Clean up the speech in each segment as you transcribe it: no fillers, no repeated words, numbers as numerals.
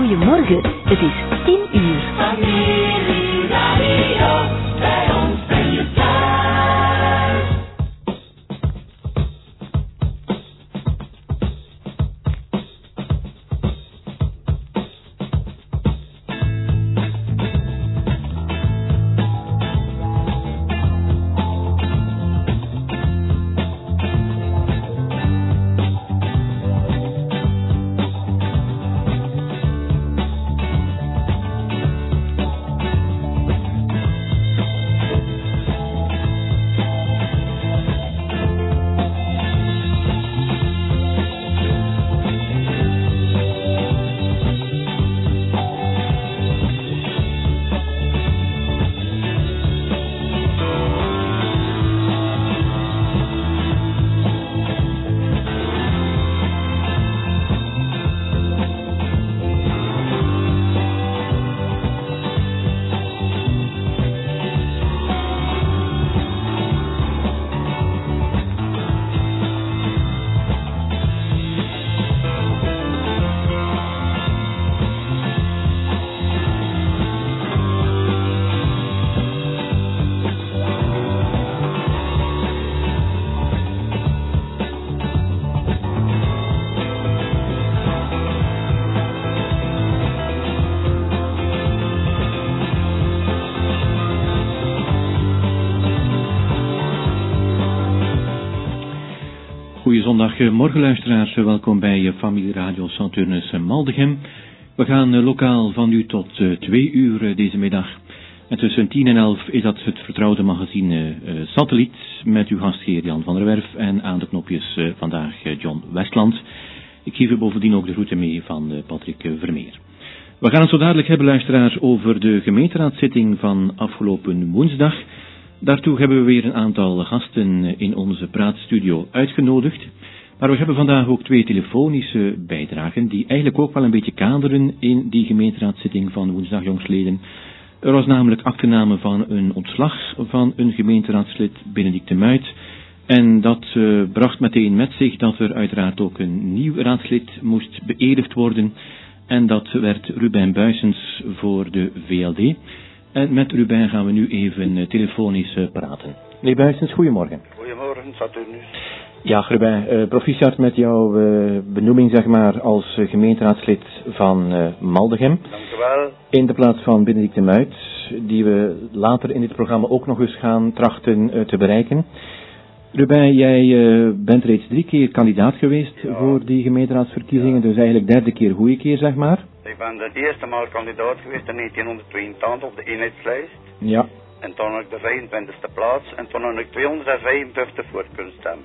Goedemorgen, het is 10 uur. Familie Radio, bij ons ben je thuis. Goedemorgen luisteraars, welkom bij Familie Radio Saturnus Maldegem. We gaan lokaal van u tot 2 uur deze middag. En tussen 10 en 11 is dat het vertrouwde magazine Satelliet met uw gastheer Jan van der Werf en aan de knopjes vandaag John Westland. Ik geef u bovendien ook de groeten mee van Patrick Vermeer. We gaan het zo dadelijk hebben luisteraars over de gemeenteraadszitting van afgelopen woensdag. Daartoe hebben we weer een aantal gasten in onze praatstudio uitgenodigd. Maar we hebben vandaag ook 2 telefonische bijdragen die eigenlijk ook wel een beetje kaderen in die gemeenteraadszitting van woensdag jongstleden. Er was namelijk achternaam van een ontslag van een gemeenteraadslid Benedict de Muit. En dat bracht meteen met zich dat er uiteraard ook een nieuw raadslid moest beëdigd worden. En dat werd Ruben Buijsens voor de VLD. En met Ruben gaan we nu even telefonisch praten. Meneer Buijsens, goedemorgen. Goedemorgen, Saturnus. Ja, Ruben, proficiat met jouw benoeming, zeg maar, als gemeenteraadslid van Maldegem. Dank u wel. In de plaats van Benedict de Muit, die we later in dit programma ook nog eens gaan trachten te bereiken. Ruben, jij bent reeds 3 keer kandidaat geweest voor die gemeenteraadsverkiezingen, dus eigenlijk 3e keer goede keer, zeg maar. Ik ben de eerste maal kandidaat geweest in 1982 op de eenheidslijst. Ja. En toen had ik de 25e plaats en toen had ik 255 voor kunnen stemmen.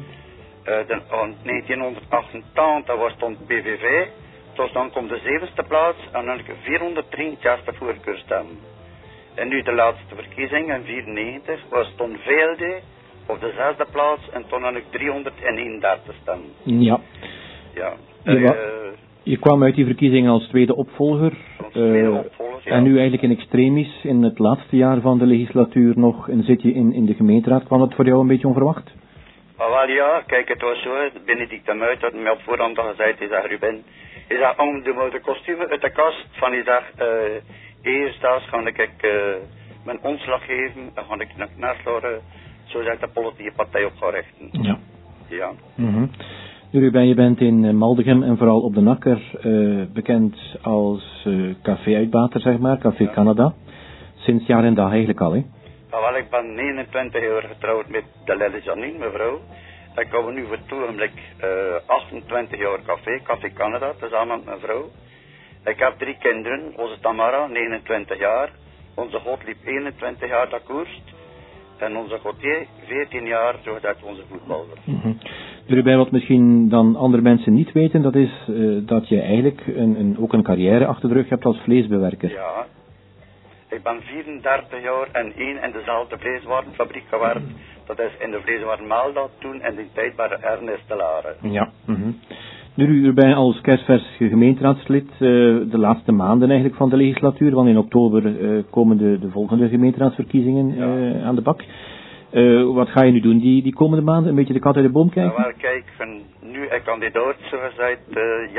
In 1988 was het PVV, dus dan komt de 7e plaats en dan had ik 463 voor kunnen stemmen. En nu de laatste verkiezing in 1994 was het toen VLD op de 6e plaats en toen had ik 331 stemmen. Ja. Ja. Je kwam uit die verkiezing als tweede opvolger, ja. En nu eigenlijk in extremis, in het laatste jaar van de legislatuur nog een zitje in de gemeenteraad. Kwam dat voor jou een beetje onverwacht? Wel ja, kijk, het was zo, Benedict de Muit had me op voorhand al gezegd, hij zegt, Ruben, hij zegt, doe de kostuum uit de kast, van hij zegt, eerst ga ik mijn ontslag geven, dan ga ik naar Knarsloren, zo zegt de politieke partij op gaan richten. Ja. Ja. Ruben, je bent in Maldegem en vooral op de Nakker bekend als café-uitbater, zeg maar, Café Canada. Sinds jaar en dag eigenlijk al, hè? Wel, ik ben 29 jaar getrouwd met de Lelle Janine, mevrouw. Ik hou nu voor het ogenblik 28 jaar Café Canada, tezamen met mijn vrouw. Ik heb 3 kinderen, onze Tamara, 29 jaar, onze Godliep 21 jaar, dat koerst. En onze Gauthier, 14 jaar, zodat onze voetballer. Ruben, wat misschien dan andere mensen niet weten, dat is dat je eigenlijk ook een carrière achter de rug hebt als vleesbewerker. Ja. Ik ben 34 jaar in één en dezelfde vleeswarenfabriek gewerkt. Dat is in de vleeswaren Maalda, toen in die tijd bij de Ernest de Laren. Ja. Nu Ruben als kerstvers gemeenteraadslid, de laatste maanden eigenlijk van de legislatuur, want in oktober komen de volgende gemeenteraadsverkiezingen aan de bak. Wat ga je nu doen die komende maanden? Een beetje de kat uit de boom kijken? Wel, kijk, nu ik kandidaat, zo gezegd, ja.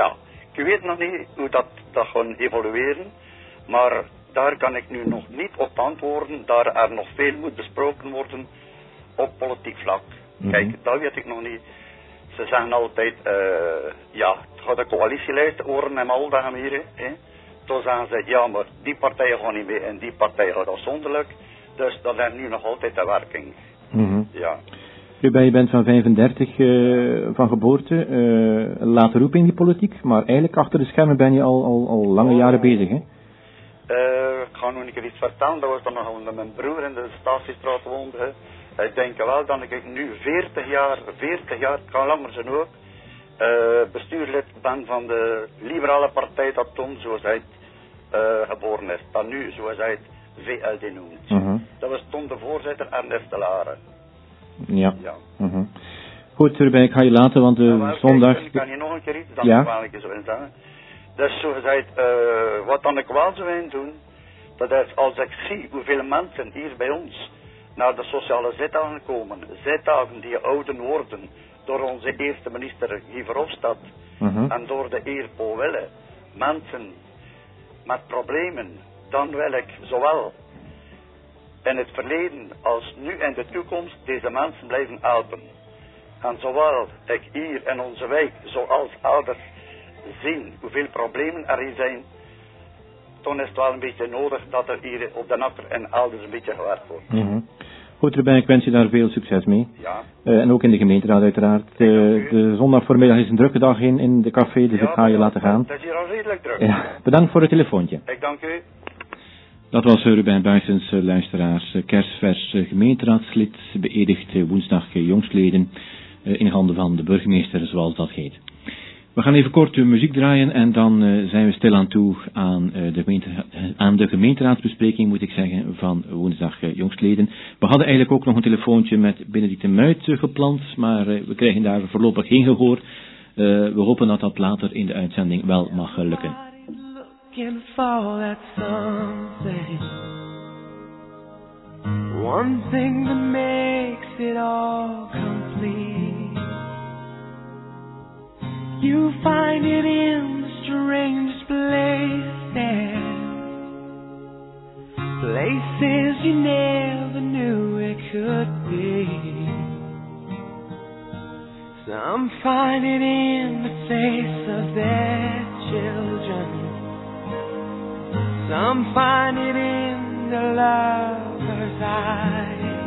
Ik weet nog niet hoe dat gaat evolueren, maar daar kan ik nu nog niet op antwoorden, daar er nog veel moet besproken worden op politiek vlak. Kijk, dat weet ik nog niet. Ze zeggen altijd, ja, het gaat een coalitielijst worden en al dat hier. Toen zeggen ze, ja, maar die partijen gaan niet mee en die partij gaat afzonderlijk. Dus dat is nu nog altijd de werking. Ja. Je bent van 35 van geboorte, later roep in die politiek, maar eigenlijk achter de schermen ben je al lange jaren bezig, hè? Ik ga nog een keer iets vertellen, dat was dan nog onder mijn broer in de Statiestraat woonde. Ik denk wel dat ik nu 40 jaar, het kan langer zijn ook, bestuurlid ben van de liberale partij dat toen, zoals hij geboren is. Dat nu, zoals hij het VLD noemt. Dat was toen de voorzitter Ernest de Lare. Ja. Goed, Ruben, ik ga je laten, want zondag... Kan je nog een keer iets dan wel ik zo in zeggen? Dus zoals hij wat dan ik wel zou in doen, dat is als ik zie hoeveel mensen hier bij ons naar de sociale zitdagen komen, zitdagen die ouden worden door onze eerste minister Guy Verhofstadt en door de heer Paul Wille, mensen met problemen, dan wil ik zowel in het verleden als nu in de toekomst deze mensen blijven helpen. En zowel ik hier in onze wijk, zoals ouders zien hoeveel problemen er hier zijn, dan is het wel een beetje nodig dat er hier op de Akker en elders een beetje gewerkt wordt. Goed, Ruben, ik wens je daar veel succes mee. Ja. En ook in de gemeenteraad uiteraard. De zondag voormiddag is een drukke dag in de café, dus ik ga je laten gaan. Het is hier al redelijk druk. Ja, bedankt voor het telefoontje. Ik dank u. Dat was Ruben Buijsens, luisteraars, kerstvers gemeenteraadslid, beëdigd woensdag jongstleden, in handen van de burgemeester, zoals dat heet. We gaan even kort muziek draaien en dan zijn we stil aan toe aan de gemeenteraadsbespreking, moet ik zeggen, van woensdag jongstleden. We hadden eigenlijk ook nog een telefoontje met Benedict de Muit gepland, maar we krijgen daar voorlopig geen gehoor. We hopen dat dat later in de uitzending wel mag lukken. One thing that makes it all complete. You find it in the strangest places, places you never knew it could be. Some find it in the face of their children, some find it in the lover's eyes.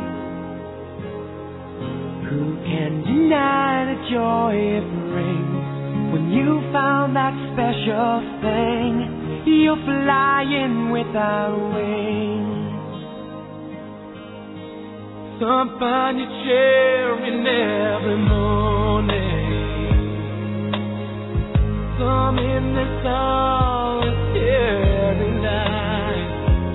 Who can deny the joy it brings when you found that special thing? You're flying without wings. Some find you cheering every morning, some in the solitary night.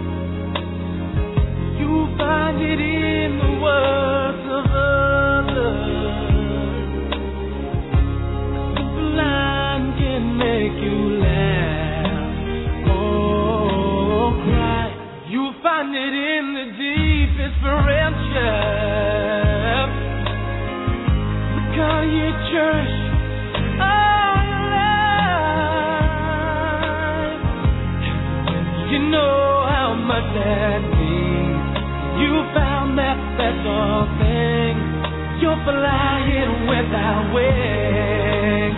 You find it in the words of others. Line can make you laugh or cry. You find it in the deepest friendship. Call you church all life. You know how much that means. You found that special thing. You're flying without wings.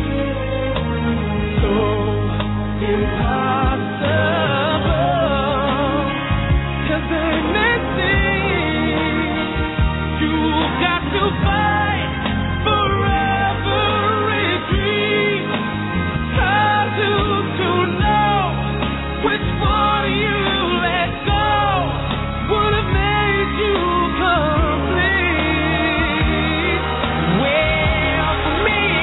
Impossible, 'cause anything you've got to fight for every dream. Hard to know which one you let go would have made you complete. Well, for me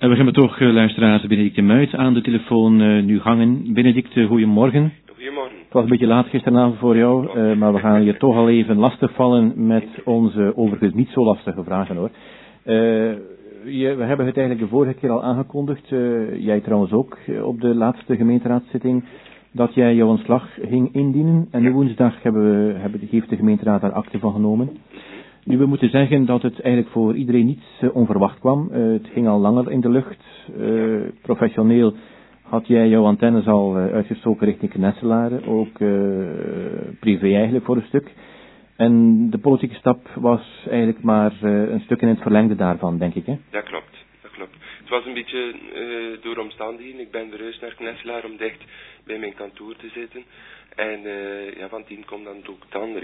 En we hebben toch, luisteraars, Benedict de Muit aan de telefoon nu hangen. Benedict, goedemorgen. Goedemorgen. Het was een beetje laat gisteravond voor jou, maar we gaan je toch al even lastigvallen met onze overigens niet zo lastige vragen hoor. We hebben het eigenlijk de vorige keer al aangekondigd, jij trouwens ook op de laatste gemeenteraadszitting, dat jij jouw ontslag ging indienen. En nu woensdag heeft de gemeenteraad daar akte van genomen. Nu, we moeten zeggen dat het eigenlijk voor iedereen niets onverwacht kwam. Het ging al langer in de lucht. Professioneel had jij jouw antennes al uitgestoken richting Knesselaren, ook privé eigenlijk voor een stuk. En de politieke stap was eigenlijk maar een stuk in het verlengde daarvan, denk ik, hè? Dat klopt. Het was een beetje door omstandigheden. Ik ben verhuisd naar Knesselaar om dicht bij mijn kantoor te zitten. En van het een komt dan ook het andere.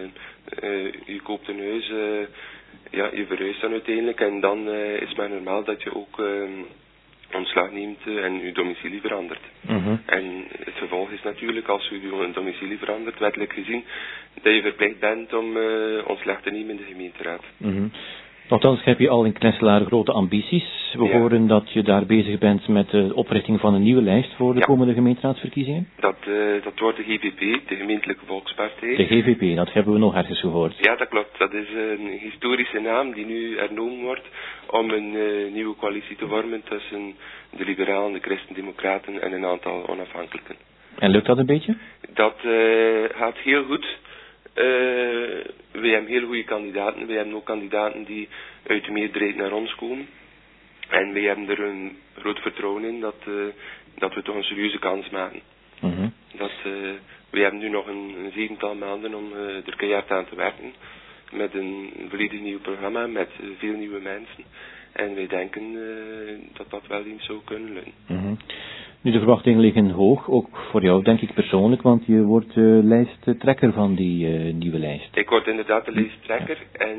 Je koopt een huis, je verhuist dan uiteindelijk. En dan is het maar normaal dat je ook ontslag neemt en je domicilie verandert. Uh-huh. En het gevolg is natuurlijk, als je je domicilie verandert, wettelijk gezien, dat je verplicht bent om ontslag te nemen in de gemeenteraad. Uh-huh. Nochtans heb je al in Knesselaar grote ambities. We horen dat je daar bezig bent met de oprichting van een nieuwe lijst voor de komende gemeenteraadsverkiezingen. Dat wordt de GVP, de Gemeentelijke Volkspartij. De GVP, dat hebben we nog ergens gehoord. Ja, dat klopt. Dat is een historische naam die nu hernomen wordt om een nieuwe coalitie te vormen tussen de liberalen, de christendemocraten en een aantal onafhankelijken. En lukt dat een beetje? Dat gaat heel goed. Wij hebben heel goede kandidaten. Wij hebben ook kandidaten die uit de meerderheid naar ons komen. En wij hebben er een groot vertrouwen in dat we toch een serieuze kans maken. Uh-huh. Wij hebben nu nog een 7-tal maanden om er keihard aan te werken. Met een volledig nieuw programma, met veel nieuwe mensen. En wij denken dat dat wel eens zou kunnen lukken. Uh-huh. Nu, de verwachtingen liggen hoog, ook voor jou denk ik persoonlijk, want je wordt lijsttrekker van die nieuwe lijst. Ik word inderdaad de lijsttrekker en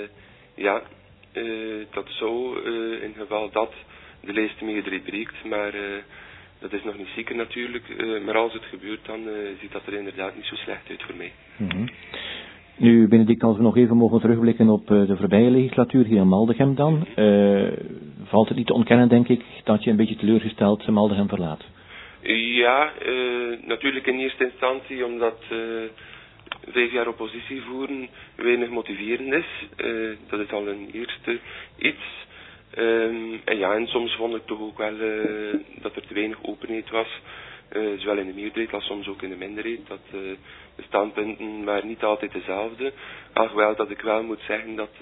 dat zou in geval dat de lijst de meerderheid breekt, maar dat is nog niet zeker natuurlijk. Maar als het gebeurt, dan ziet dat er inderdaad niet zo slecht uit voor mij. Mm-hmm. Nu, Benedict, als we nog even mogen terugblikken op de voorbije legislatuur hier in Maldegem dan, valt het niet te ontkennen, denk ik, dat je een beetje teleurgesteld Maldegem verlaat? Ja, natuurlijk in eerste instantie omdat 5 jaar oppositie voeren weinig motiverend is. Dat is al een eerste iets. En soms vond ik toch ook wel dat er te weinig openheid was. Zowel in de meerderheid als soms ook in de minderheid. Dat de standpunten waren niet altijd dezelfde. Alhoewel dat ik wel moet zeggen dat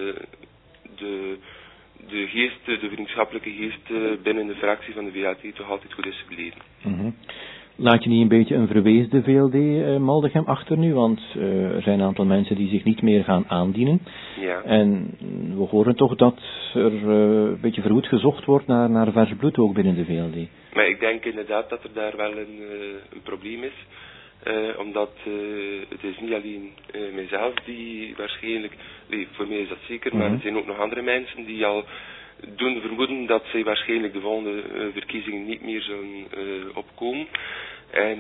de geest, de vriendschappelijke geest binnen de fractie van de VLD toch altijd goed is gebleven. Mm-hmm. Laat je niet een beetje een verweesde VLD Maldegem achter nu? Want er zijn een aantal mensen die zich niet meer gaan aandienen. Ja. En we horen toch dat er een beetje verwoed gezocht wordt naar vers bloed ook binnen de VLD. Maar ik denk inderdaad dat er daar wel een probleem is. Omdat het is niet alleen mijzelf die waarschijnlijk, voor mij is dat zeker, maar er zijn ook nog andere mensen die al doen vermoeden dat zij waarschijnlijk de volgende verkiezingen niet meer zullen opkomen. En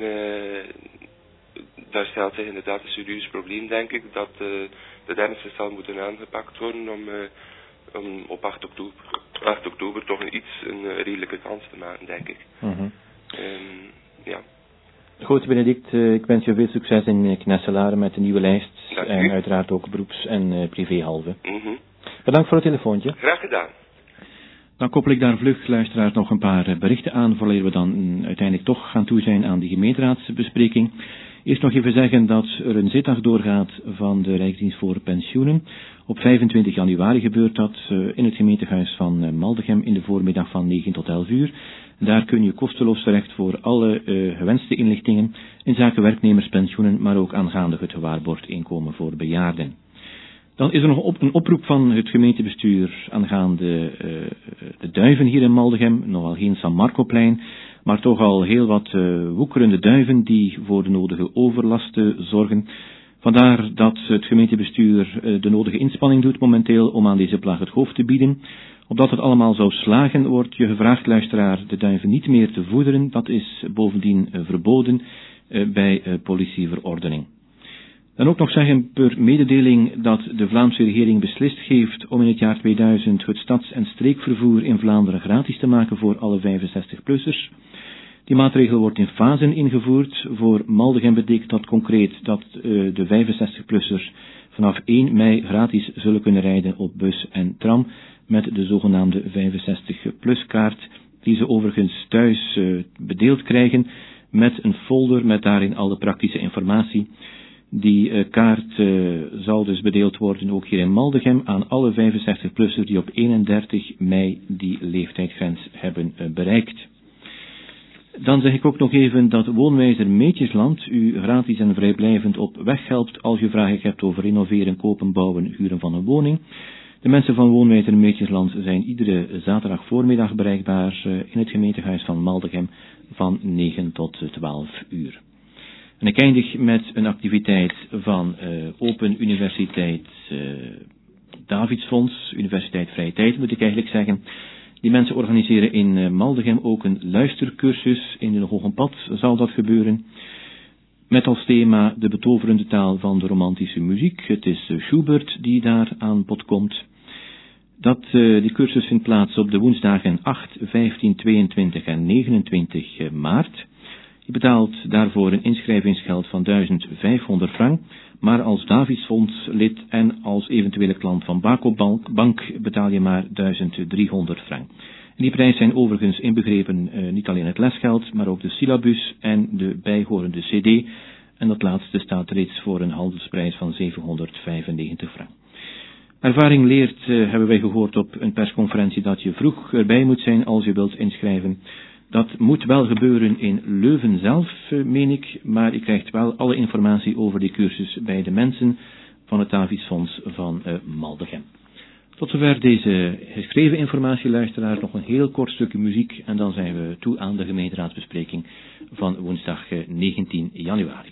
daar stelt zich inderdaad een serieus probleem, denk ik, dat de ernstig zal moeten aangepakt worden om op 8 oktober toch een redelijke kans te maken, denk ik. Mm-hmm. Ja. Goed, Benedict, ik wens je veel succes in Knesselaar met de nieuwe lijst. En uiteraard ook beroeps- en privéhalve. Mm-hmm. Bedankt voor het telefoontje. Graag gedaan. Dan koppel ik daar vlug, luisteraars, nog een paar berichten aan, voordat we dan uiteindelijk toch gaan toe zijn aan die gemeenteraadsbespreking. Eerst nog even zeggen dat er een zitdag doorgaat van de Rijksdienst voor Pensioenen. Op 25 januari gebeurt dat in het gemeentehuis van Maldegem in de voormiddag van 9 tot 11 uur. Daar kun je kosteloos terecht voor alle gewenste inlichtingen in zaken werknemerspensioenen, maar ook aangaande het gewaarborgd inkomen voor bejaarden. Dan is er nog een oproep van het gemeentebestuur aangaande de duiven hier in Maldegem. Nogal geen San Marcoplein, maar toch al heel wat woekerende duiven die voor de nodige overlasten zorgen. Vandaar dat het gemeentebestuur de nodige inspanning doet momenteel om aan deze plaag het hoofd te bieden. Opdat het allemaal zou slagen, wordt je gevraagd, luisteraar, de duiven niet meer te voederen. Dat is bovendien verboden bij politieverordening. Dan ook nog zeggen per mededeling dat de Vlaamse regering beslist heeft om in het jaar 2000 het stads- en streekvervoer in Vlaanderen gratis te maken voor alle 65-plussers. Die maatregel wordt in fasen ingevoerd. Voor Maldegem betekent dat concreet dat de 65-plussers vanaf 1 mei gratis zullen kunnen rijden op bus en tram met de zogenaamde 65-plus kaart, die ze overigens thuis bedeeld krijgen met een folder met daarin alle praktische informatie. Die kaart zal dus bedeeld worden ook hier in Maldegem aan alle 65-plussers die op 31 mei die leeftijdsgrens hebben bereikt. Dan zeg ik ook nog even dat Woonwijzer Meetjesland u gratis en vrijblijvend op weg helpt als je vragen hebt over renoveren, kopen, bouwen, huren van een woning. De mensen van Woonwijzer Meetjesland zijn iedere zaterdag voormiddag bereikbaar in het gemeentehuis van Maldegem van 9 tot 12 uur. En ik eindig met een activiteit van Open Universiteit Davidsfonds, Universiteit Vrije Tijd moet ik eigenlijk zeggen. Die mensen organiseren in Maldegem ook een luistercursus. In de Hogenpad zal dat gebeuren. Met als thema de betoverende taal van de romantische muziek. Het is Schubert die daar aan bod komt. Die cursus vindt plaats op de woensdagen 8, 15, 22 en 29 maart. Je betaalt daarvoor een inschrijvingsgeld van 1500 frank, maar als Davidsfonds lid en als eventuele klant van Baco Bank betaal je maar 1300 frank. En die prijzen zijn overigens inbegrepen niet alleen het lesgeld, maar ook de syllabus en de bijhorende cd. En dat laatste staat reeds voor een handelsprijs van 795 frank. Ervaring leert, hebben wij gehoord op een persconferentie, dat je vroeg erbij moet zijn als je wilt inschrijven. Dat moet wel gebeuren in Leuven zelf, meen ik, maar je krijgt wel alle informatie over die cursus bij de mensen van het Davidsfonds van Maldegem. Tot zover deze geschreven informatie, luisteraar. Nog een heel kort stukje muziek en dan zijn we toe aan de gemeenteraadsbespreking van woensdag 19 januari.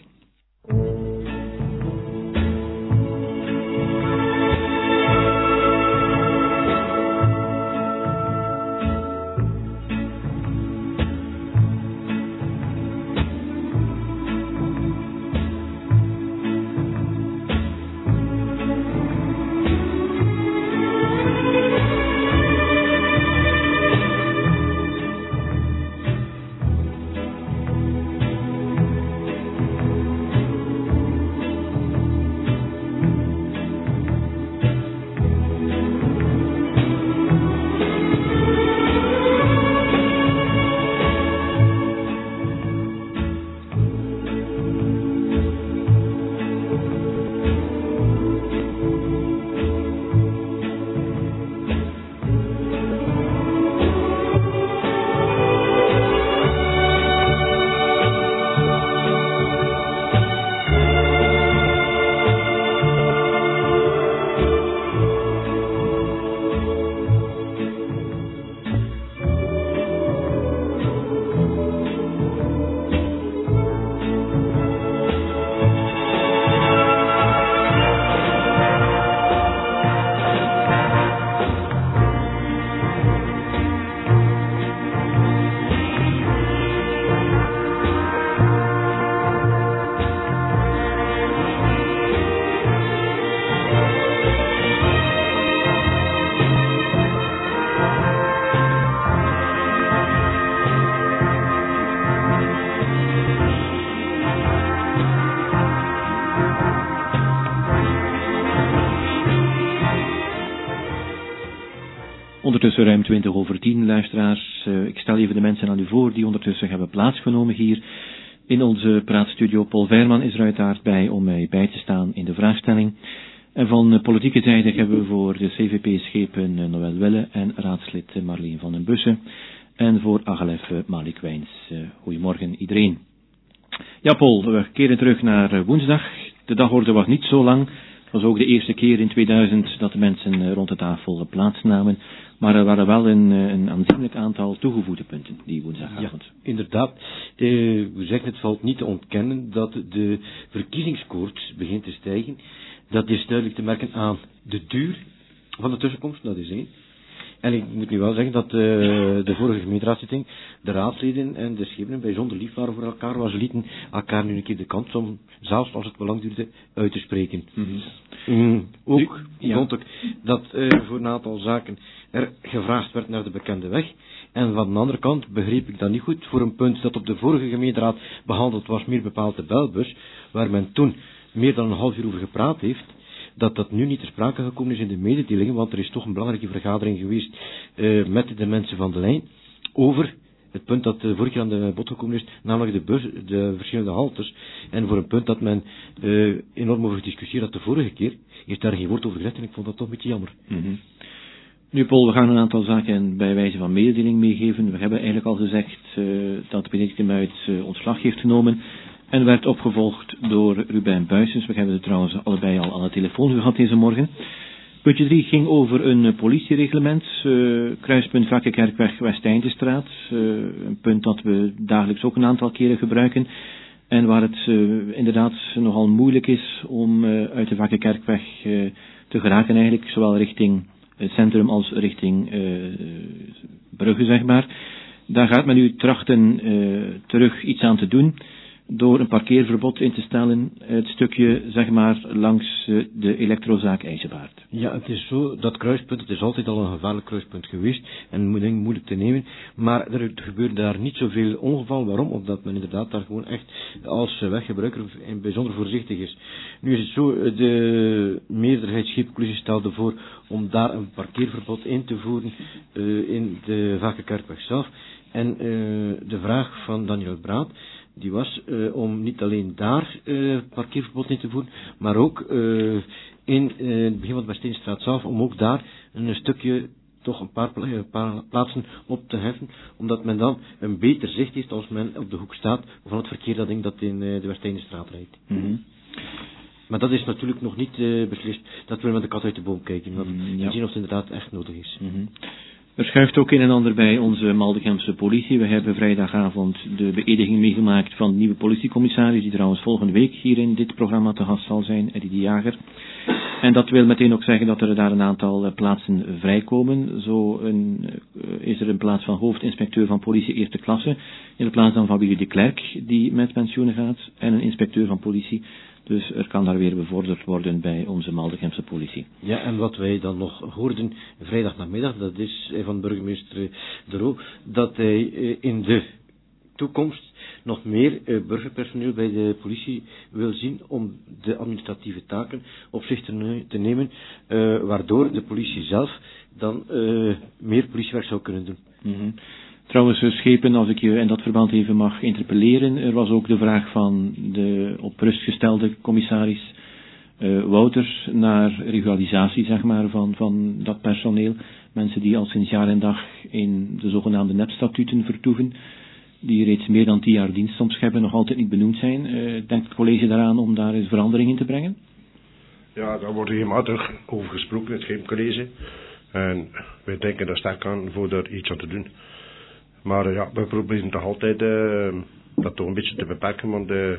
Ondertussen ruim 20:20, luisteraars. Ik stel even de mensen aan u voor die ondertussen hebben plaatsgenomen hier in onze praatstudio. Paul Veerman is er uiteraard bij om mij bij te staan in de vraagstelling. En van politieke zijde hebben we voor de CVP-schepen Noël Welle en raadslid Marleen van den Bussen. En voor Agalef Malik Wijns. Goedemorgen iedereen. Ja, Paul, we keren terug naar woensdag. De dagorde was niet zo lang. Het was ook de eerste keer in 2000 dat de mensen rond de tafel plaatsnamen. Maar er waren wel een aanzienlijk aantal toegevoegde punten die woensdagavond. Ja, inderdaad. We zeggen het valt niet te ontkennen dat de verkiezingskoorts begint te stijgen. Dat is duidelijk te merken aan de duur van de tussenkomst, dat is één. En ik moet nu wel zeggen dat de vorige gemeenteraadszitting, de raadsleden en de schepenen bijzonder lief waren voor elkaar, waar ze lieten elkaar nu een keer de kans om, zelfs als het belang duurde, uit te spreken. Ook vond ik dat voor een aantal zaken er gevraagd werd naar de bekende weg. En van de andere kant begreep ik dat niet goed voor een punt dat op de vorige gemeenteraad behandeld was, meer bepaald de belbus, waar men toen meer dan een half uur over gepraat heeft, dat nu niet ter sprake gekomen is in de mededelingen, want er is toch een belangrijke vergadering geweest met de mensen van de lijn over het punt dat vorige keer aan de bod gekomen is, namelijk de verschillende haltes. En voor een punt dat men enorm over gediscussieerd had de vorige keer, is daar geen woord over gezegd en ik vond dat toch een beetje jammer. Nu Paul, we gaan een aantal zaken bij wijze van mededeling meegeven. We hebben eigenlijk al gezegd dat Benedict de Muit ontslag heeft genomen en werd opgevolgd door Ruben Buysens. We hebben het trouwens allebei al aan de telefoon gehad deze morgen. Puntje 3 ging over een politiereglement, kruispunt Vakkenkerkweg West-Eindestraat. Een punt dat we dagelijks ook een aantal keren gebruiken. En waar het inderdaad nogal moeilijk is om uit de Vakkenkerkweg te geraken eigenlijk, zowel richting het centrum als richting Brugge, zeg maar. Daar gaat men nu trachten terug iets aan te doen door een parkeerverbod in te stellen, het stukje, zeg maar, langs de elektrozaak IJzebaard. Ja, het is zo, dat kruispunt, het is altijd al een gevaarlijk kruispunt geweest en moeilijk te nemen, maar er gebeurt daar niet zoveel ongeval. Waarom? Omdat men inderdaad daar gewoon echt als weggebruiker bijzonder voorzichtig is. Nu is het zo, de meerderheid Scheepcollege stelde voor om daar een parkeerverbod in te voeren in de Vakkenkerkweg zelf. En de vraag van Daniel Braat, die was om niet alleen daar parkeerverbod in te voeren, maar ook in het begin van de Westeenstraat zelf, om ook daar een stukje, toch een paar plaatsen op te heffen, omdat men dan een beter zicht heeft als men op de hoek staat van het verkeer dat in de Westeenstraat rijdt. Maar dat is natuurlijk nog niet beslist, dat we met de kat uit de boom kijken, want we zien of het inderdaad echt nodig is. Er schuift ook een en ander bij onze Maldegemse politie. We hebben vrijdagavond de beëdiging meegemaakt van de nieuwe politiecommissaris, die trouwens volgende week hier in dit programma te gast zal zijn, Eddie de Jager. En dat wil meteen ook zeggen dat er daar een aantal plaatsen vrijkomen. Zo is er een plaats van hoofdinspecteur van politie eerste klasse, in de plaats dan van Willy de Klerk, die met pensioen gaat, en een inspecteur van politie. Dus er kan daar weer bevorderd worden bij onze Maldegemse politie. Ja, en wat wij dan nog hoorden vrijdag namiddag, dat is van burgemeester De Roo, dat hij in de toekomst nog meer burgerpersoneel bij de politie wil zien om de administratieve taken op zich te nemen, waardoor de politie zelf dan meer politiewerk zou kunnen doen. Trouwens, schepen, als ik je in dat verband even mag interpelleren, er was ook de vraag van de op rust gestelde commissaris Wouters naar regularisatie, zeg maar, van dat personeel. Mensen die al sinds jaar en dag in de zogenaamde nepstatuten vertoeven, die reeds meer dan 10 jaar dienst soms hebben, nog altijd niet benoemd zijn. Denkt het college daaraan om daar eens verandering in te brengen? Ja, daar wordt regelmatig over gesproken, het Scheepcollege. En wij denken daar sterk aan voor daar iets aan te doen. Maar ja, we proberen toch altijd dat toch een beetje te beperken, want de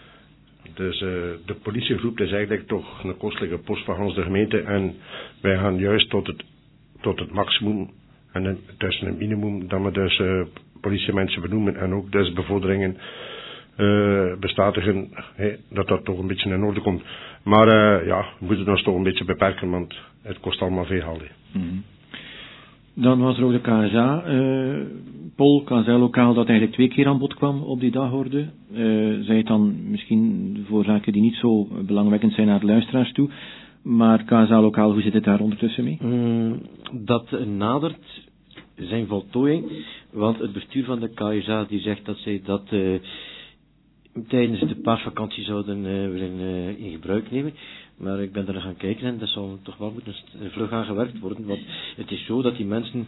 politiegroep is eigenlijk toch een kostelijke post van ons de gemeente en wij gaan juist tot het maximum en tussen het minimum dat we dus politiemensen benoemen en ook dus bevorderingen bestatigen, dat toch een beetje in orde komt. Maar ja, we moeten ons toch een beetje beperken, want het kost allemaal veel geld. Dan was er ook de KSA, Paul, KSA-lokaal, dat eigenlijk 2 keer aan bod kwam op die dagorde. Zij het dan misschien voor zaken die niet zo belangwekkend zijn naar de luisteraars toe. Maar KSA-lokaal, hoe zit het daar ondertussen mee? Dat nadert zijn voltooiing, want het bestuur van de KSA die zegt dat zij dat tijdens de paasvakantie zouden willen in gebruik nemen. Maar ik ben er gaan kijken en dat zal toch wel moeten vlug aan gewerkt worden. Want het is zo dat die mensen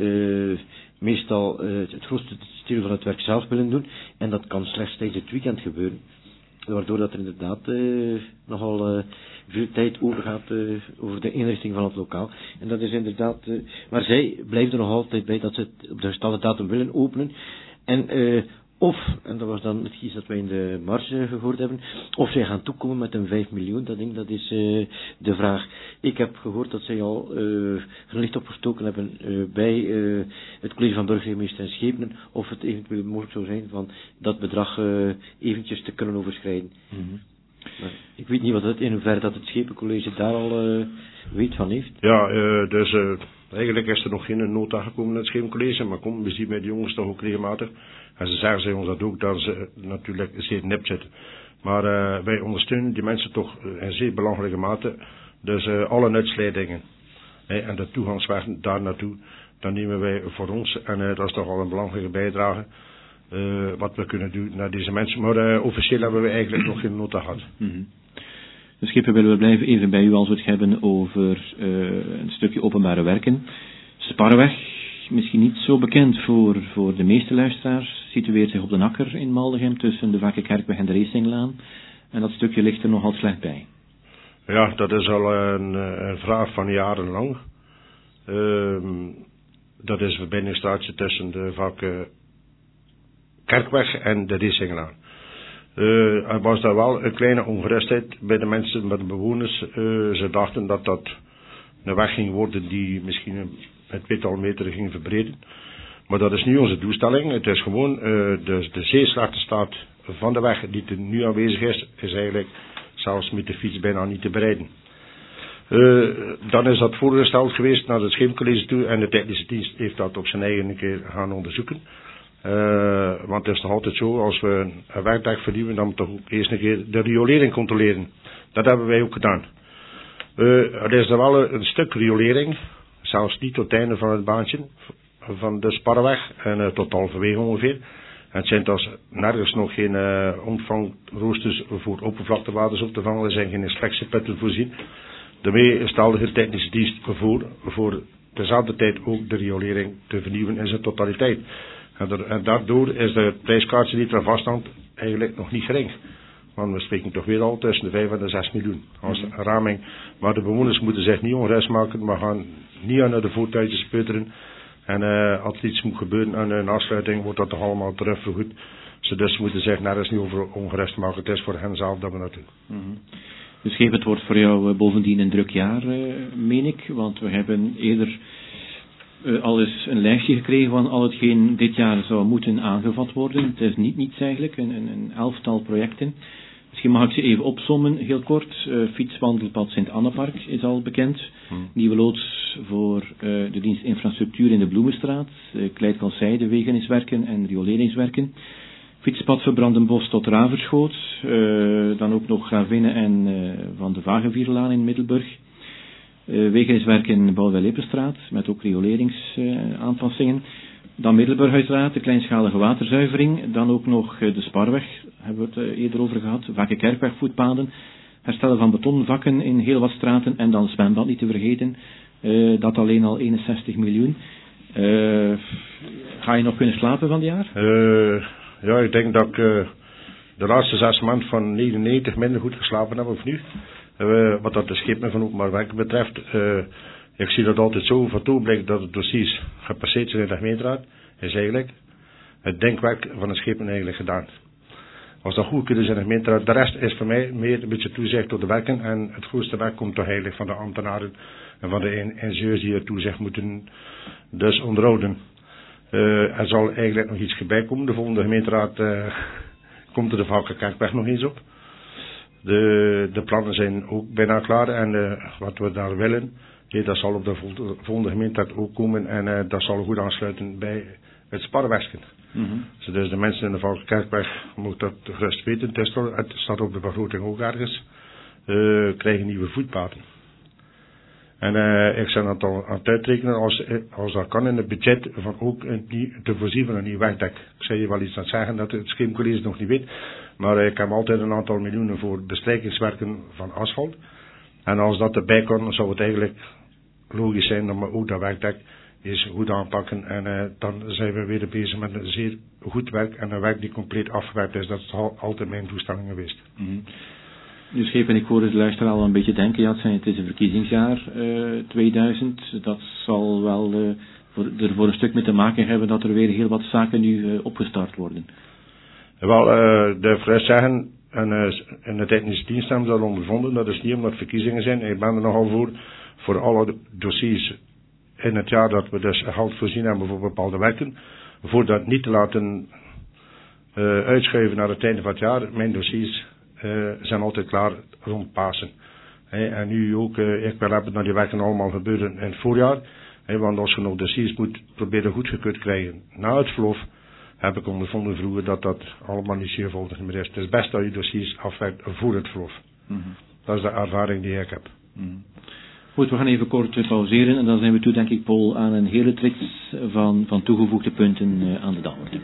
meestal het grootste deel van het werk zelf willen doen. En dat kan slechts tijdens het weekend gebeuren. Waardoor dat er inderdaad nogal veel tijd overgaat over de inrichting van het lokaal. En dat is inderdaad... maar zij blijven er nog altijd bij dat ze het op de gestelde datum willen openen. En Of, en dat was dan hetgeen dat wij in de marge gehoord hebben, of zij gaan toekomen met een 5 miljoen, dat is de vraag. Ik heb gehoord dat zij al een licht opgestoken hebben bij het college van burgemeester en Schepenen, of het eventueel mogelijk zou zijn van dat bedrag eventjes te kunnen overschrijden. Mm-hmm. Maar ik weet niet wat het in hoeverre dat het Schepencollege daar al weet van heeft. Ja, dus eigenlijk is er nog geen nota gekomen in het Schepencollege, maar kom, we zien bij de jongens toch ook regelmatig. En ze zeggen ons dat ook, dat ze natuurlijk zeer nep zitten. Maar wij ondersteunen die mensen toch in zeer belangrijke mate. Dus alle uitsluitingen en de toegangsweg daar naartoe, dat nemen wij voor ons. En dat is toch al een belangrijke bijdrage wat we kunnen doen naar deze mensen. Maar officieel hebben we eigenlijk nog geen nota gehad. Mm-hmm. Dus Schipper, willen we blijven even bij u als we het hebben over een stukje openbare werken. Sparreweg. Misschien niet zo bekend voor de meeste luisteraars, situeert zich op de Akker in Maldegem tussen de Vakkenkerkweg en de Racinglaan. En dat stukje ligt er nogal slecht bij. Ja, dat is al een vraag van jarenlang. Dat is een verbindingsstraatje tussen de Vakkenkerkweg en de Racinglaan. Er was daar wel een kleine ongerustheid bij de mensen, bij de bewoners. Ze dachten dat dat een weg ging worden die misschien met 2 meter ging verbreden. Maar dat is niet onze doelstelling. Het is gewoon de zeer slechte staat van de weg die er nu aanwezig is eigenlijk zelfs met de fiets bijna niet te bereiden. Dan is dat voorgesteld geweest naar het Schepencollege toe en de technische dienst heeft dat op zijn eigen keer gaan onderzoeken. Want het is toch altijd zo, als we een werkdag vernieuwen, dan moeten we toch eerst een keer de riolering controleren. Dat hebben wij ook gedaan. Er is er wel een stuk riolering, zelfs niet tot het einde van het baantje, van de Sparreweg, en tot halverwege ongeveer. En het zijn dus nergens nog geen omvangroosters voor oppervlaktewaters op te vangen, er zijn geen inspectiepetten voorzien. Daarmee stelde de technische dienst voor dezelfde tijd ook de riolering te vernieuwen in zijn totaliteit. En daardoor is de prijskaartje die er vasthangt eigenlijk nog niet gering. Want we spreken toch weer al tussen de 5 en de 6 miljoen als raming. Maar de bewoners moeten zich niet ongerust maken, maar gaan niet aan de voertuigjes peuteren. En als er iets moet gebeuren aan een afsluiting, wordt dat toch allemaal terugvergoed. Ze dus moeten zich nergens niet over ongerust maken. Het is voor hen zelf dat we dat doen. Mm-hmm. Dus het wordt voor jou bovendien een druk jaar, meen ik. Want we hebben eerder al eens een lijstje gekregen van al hetgeen dit jaar zou moeten aangevat worden. Het is niet niets eigenlijk, een 11-tal projecten. Misschien mag ik ze even opsommen, heel kort. Fietswandelpad Sint-Annepark is al bekend. Nieuwe loods voor de dienst infrastructuur in de Bloemenstraat. Kleidkalsij, de wegeniswerken en rioleringswerken. Fietspad van Brandenbos tot Raverschoot. Dan ook nog Gravinnen en Van de Vagenvierlaan in Middelburg. Wegeniswerken Bouwwel-Leppenstraat met ook rioleringsaanpassingen. Dan Middelburg uiteraard, de kleinschalige waterzuivering. Dan ook nog de Sparweg, hebben we het eerder over gehad. Vakkenkerkweg voetpaden. Herstellen van betonvakken in heel wat straten. En dan zwembad niet te vergeten. Dat alleen al 61 miljoen. Ga je nog kunnen slapen van het jaar? Ja, ik denk dat ik de laatste 6 maanden van 99 minder goed geslapen heb of nu. Wat dat de schepen van openbaar werken betreft. Ik zie dat altijd zo van toe blijkt dat het dossiers gepasseerd zijn in de gemeenteraad. Is eigenlijk het denkwerk van de schepen eigenlijk gedaan. Als dat goed kunnen zijn in de gemeenteraad. De rest is voor mij meer een beetje toezicht op de werken. En het grootste werk komt toch eigenlijk van de ambtenaren en van de ingenieurs die er toezicht moeten dus onderhouden. Er zal eigenlijk nog iets bij komen. De volgende gemeenteraad komt er de Vakkenkerkweg nog eens op. De plannen zijn ook bijna klaar en wat we daar willen, dat zal op de volgende gemeenteraad ook komen en dat zal goed aansluiten bij het Sparrewegken. Mm-hmm. Dus de mensen in de Vakkenkerkweg moeten dat gerust weten. Het staat op de begroting ook ergens. Krijgen nieuwe voetpaden. En ik ben dat al aan het uitrekenen als dat kan in het budget van ook te voorzien van een nieuw wegdek. Ik zei je wel iets aan het zeggen dat het Schepencollege nog niet weet. Maar ik heb altijd een aantal miljoenen voor bestrijkingswerken van asfalt. En als dat erbij kan, dan zou het eigenlijk logisch zijn dat we ook dat wegdek eens goed aanpakken. En dan zijn we weer bezig met een zeer goed werk en een werk die compleet afgewerkt is. Dat is altijd mijn doelstelling geweest. Mm-hmm. Dus Schepen, ik hoorde de luisteraar al een beetje denken, ja, het is een verkiezingsjaar 2000. Dat zal wel er voor een stuk mee te maken hebben dat er weer heel wat zaken nu opgestart worden. Wel, de vrijheid zeggen, en de technische dienst hebben ze dat ondervonden, dat is niet omdat het verkiezingen zijn. Ik ben er nogal voor alle dossiers in het jaar dat we dus geld voorzien hebben voor bepaalde werken, voor dat niet te laten uitschuiven naar het einde van het jaar. Mijn dossiers zijn altijd klaar rond Pasen. En nu ook, ik wil hebben dat die werken allemaal gebeuren in het voorjaar. Want als je nog dossiers moet proberen goedgekeurd krijgen na het verlof, heb ik ondervonden vroeger dat allemaal niet zeer voldig meer is. Het is best dat je dossiers afwerkt voor het verlof. Dat is de ervaring die ik heb. Goed, we gaan even kort pauzeren en dan zijn we toe, denk ik, Paul, aan een hele trits van toegevoegde punten aan de Daalder.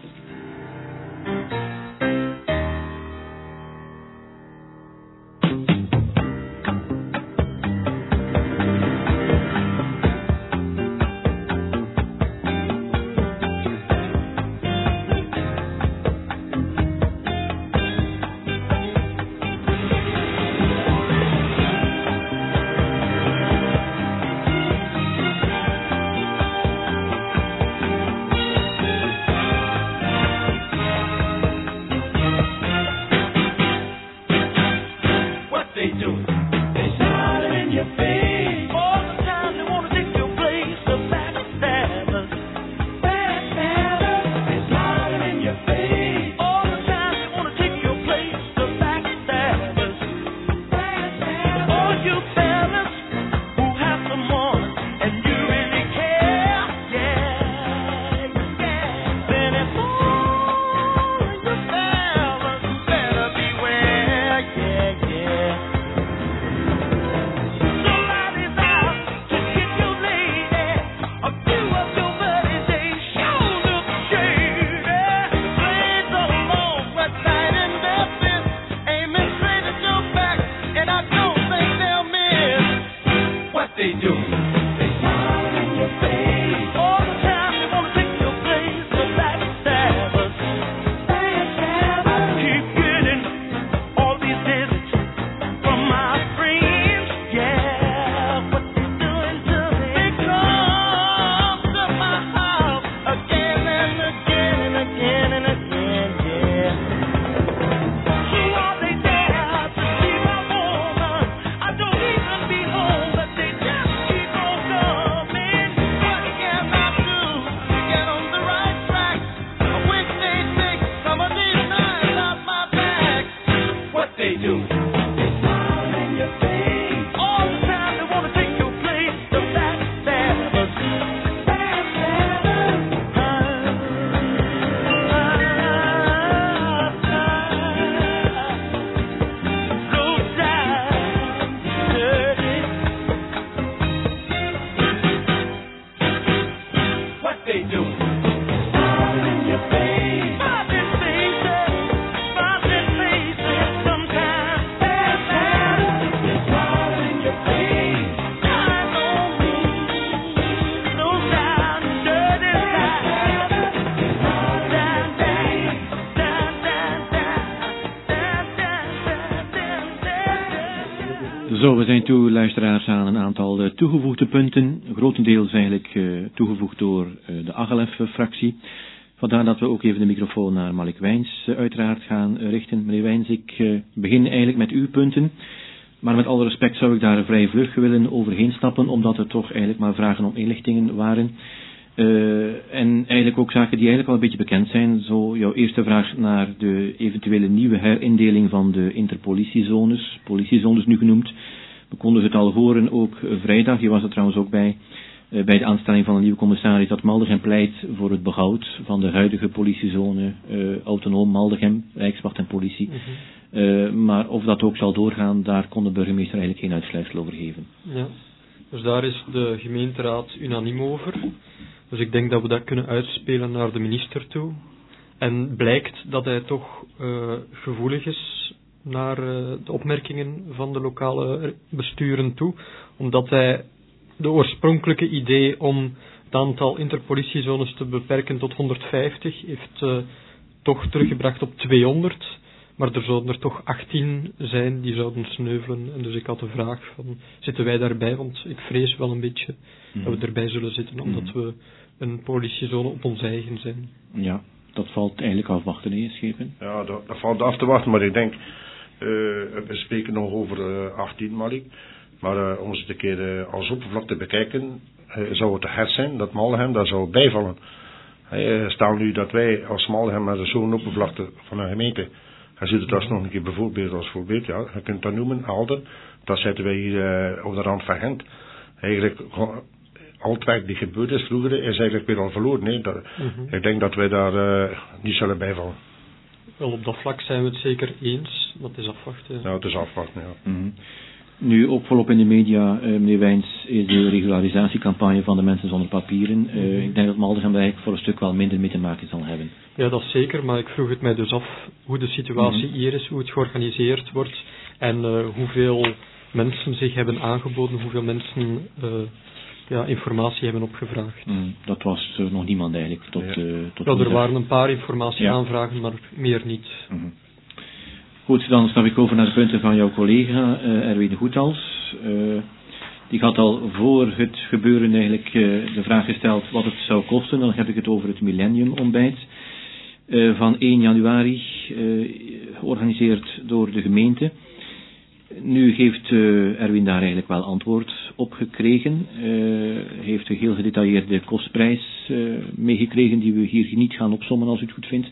Zo, we zijn toe, luisteraars, aan een aantal toegevoegde punten. Grotendeels eigenlijk toegevoegd door de Agelef-fractie. Vandaar dat we ook even de microfoon naar Malik Wijns uiteraard gaan richten. Meneer Wijns, ik begin eigenlijk met uw punten. Maar met alle respect zou ik daar vrij vlug willen overheen stappen, omdat het toch eigenlijk maar vragen om inlichtingen waren. En eigenlijk ook zaken die eigenlijk al een beetje bekend zijn. Zo jouw eerste vraag naar de eventuele nieuwe herindeling van de interpolitiezones, politiezones nu genoemd. We konden het al horen ook vrijdag, je was er trouwens ook bij de aanstelling van een nieuwe commissaris, dat Maldegem pleit voor het behoud van de huidige politiezone, autonoom Maldegem, Rijkswacht en politie. Maar of dat ook zal doorgaan, daar kon de burgemeester eigenlijk geen uitsluitsel over geven. Ja, dus daar is de gemeenteraad unaniem over. Dus ik denk dat we dat kunnen uitspelen naar de minister toe. En blijkt dat hij toch gevoelig is naar de opmerkingen van de lokale besturen toe. Omdat hij de oorspronkelijke idee om het aantal interpolitiezones te beperken tot 150 heeft toch teruggebracht op 200. Maar er zouden er toch 18 zijn die zouden sneuvelen. En dus ik had de vraag van, zitten wij daarbij? Want ik vrees wel een beetje dat we erbij zullen zitten, omdat we een politiezone op ons eigen zijn. Ja. dat valt eigenlijk afwachten, hè, schepen? Ja, dat valt af te wachten, maar ik denk, we spreken nog over 18 Malik, maar om ze een keer als oppervlakte bekijken, zou het te hard zijn dat Maldegem daar zou bijvallen. Stel nu dat wij als Maldegem met zo'n oppervlakte van een gemeente, je ziet het als nog een keer bijvoorbeeld als voorbeeld, ja, je kunt dat noemen, Alden, dat zetten wij hier op de rand van Gent. Eigenlijk, al het werk die gebeurd is vroeger, is eigenlijk weer al verloren. Nee, ik denk dat wij daar niet zullen bijvallen. Wel, op dat vlak zijn we het zeker eens, dat is afwachten. Ja, het is afwachten, ja. Mm-hmm. Nu, ook volop in de media, meneer Wijns, is de regularisatiecampagne van de mensen zonder papieren. Ik denk dat Maldegem daar eigenlijk voor een stuk wel minder mee te maken zal hebben. Ja, dat is zeker, maar ik vroeg het mij dus af hoe de situatie hier is, hoe het georganiseerd wordt en hoeveel mensen zich hebben aangeboden, hoeveel mensen informatie hebben opgevraagd. Dat was nog niemand eigenlijk. Ja, er waren een paar informatieaanvragen, maar meer niet. Mm-hmm. Goed, dan stap ik over naar de punten van jouw collega Erwin Goethals. Die had al voor het gebeuren eigenlijk de vraag gesteld wat het zou kosten. Dan heb ik het over het millenniumontbijt van 1 januari, georganiseerd door de gemeente. Nu heeft Erwin daar eigenlijk wel antwoord op gekregen. Heeft een heel gedetailleerde kostprijs meegekregen die we hier niet gaan opsommen als u het goed vindt.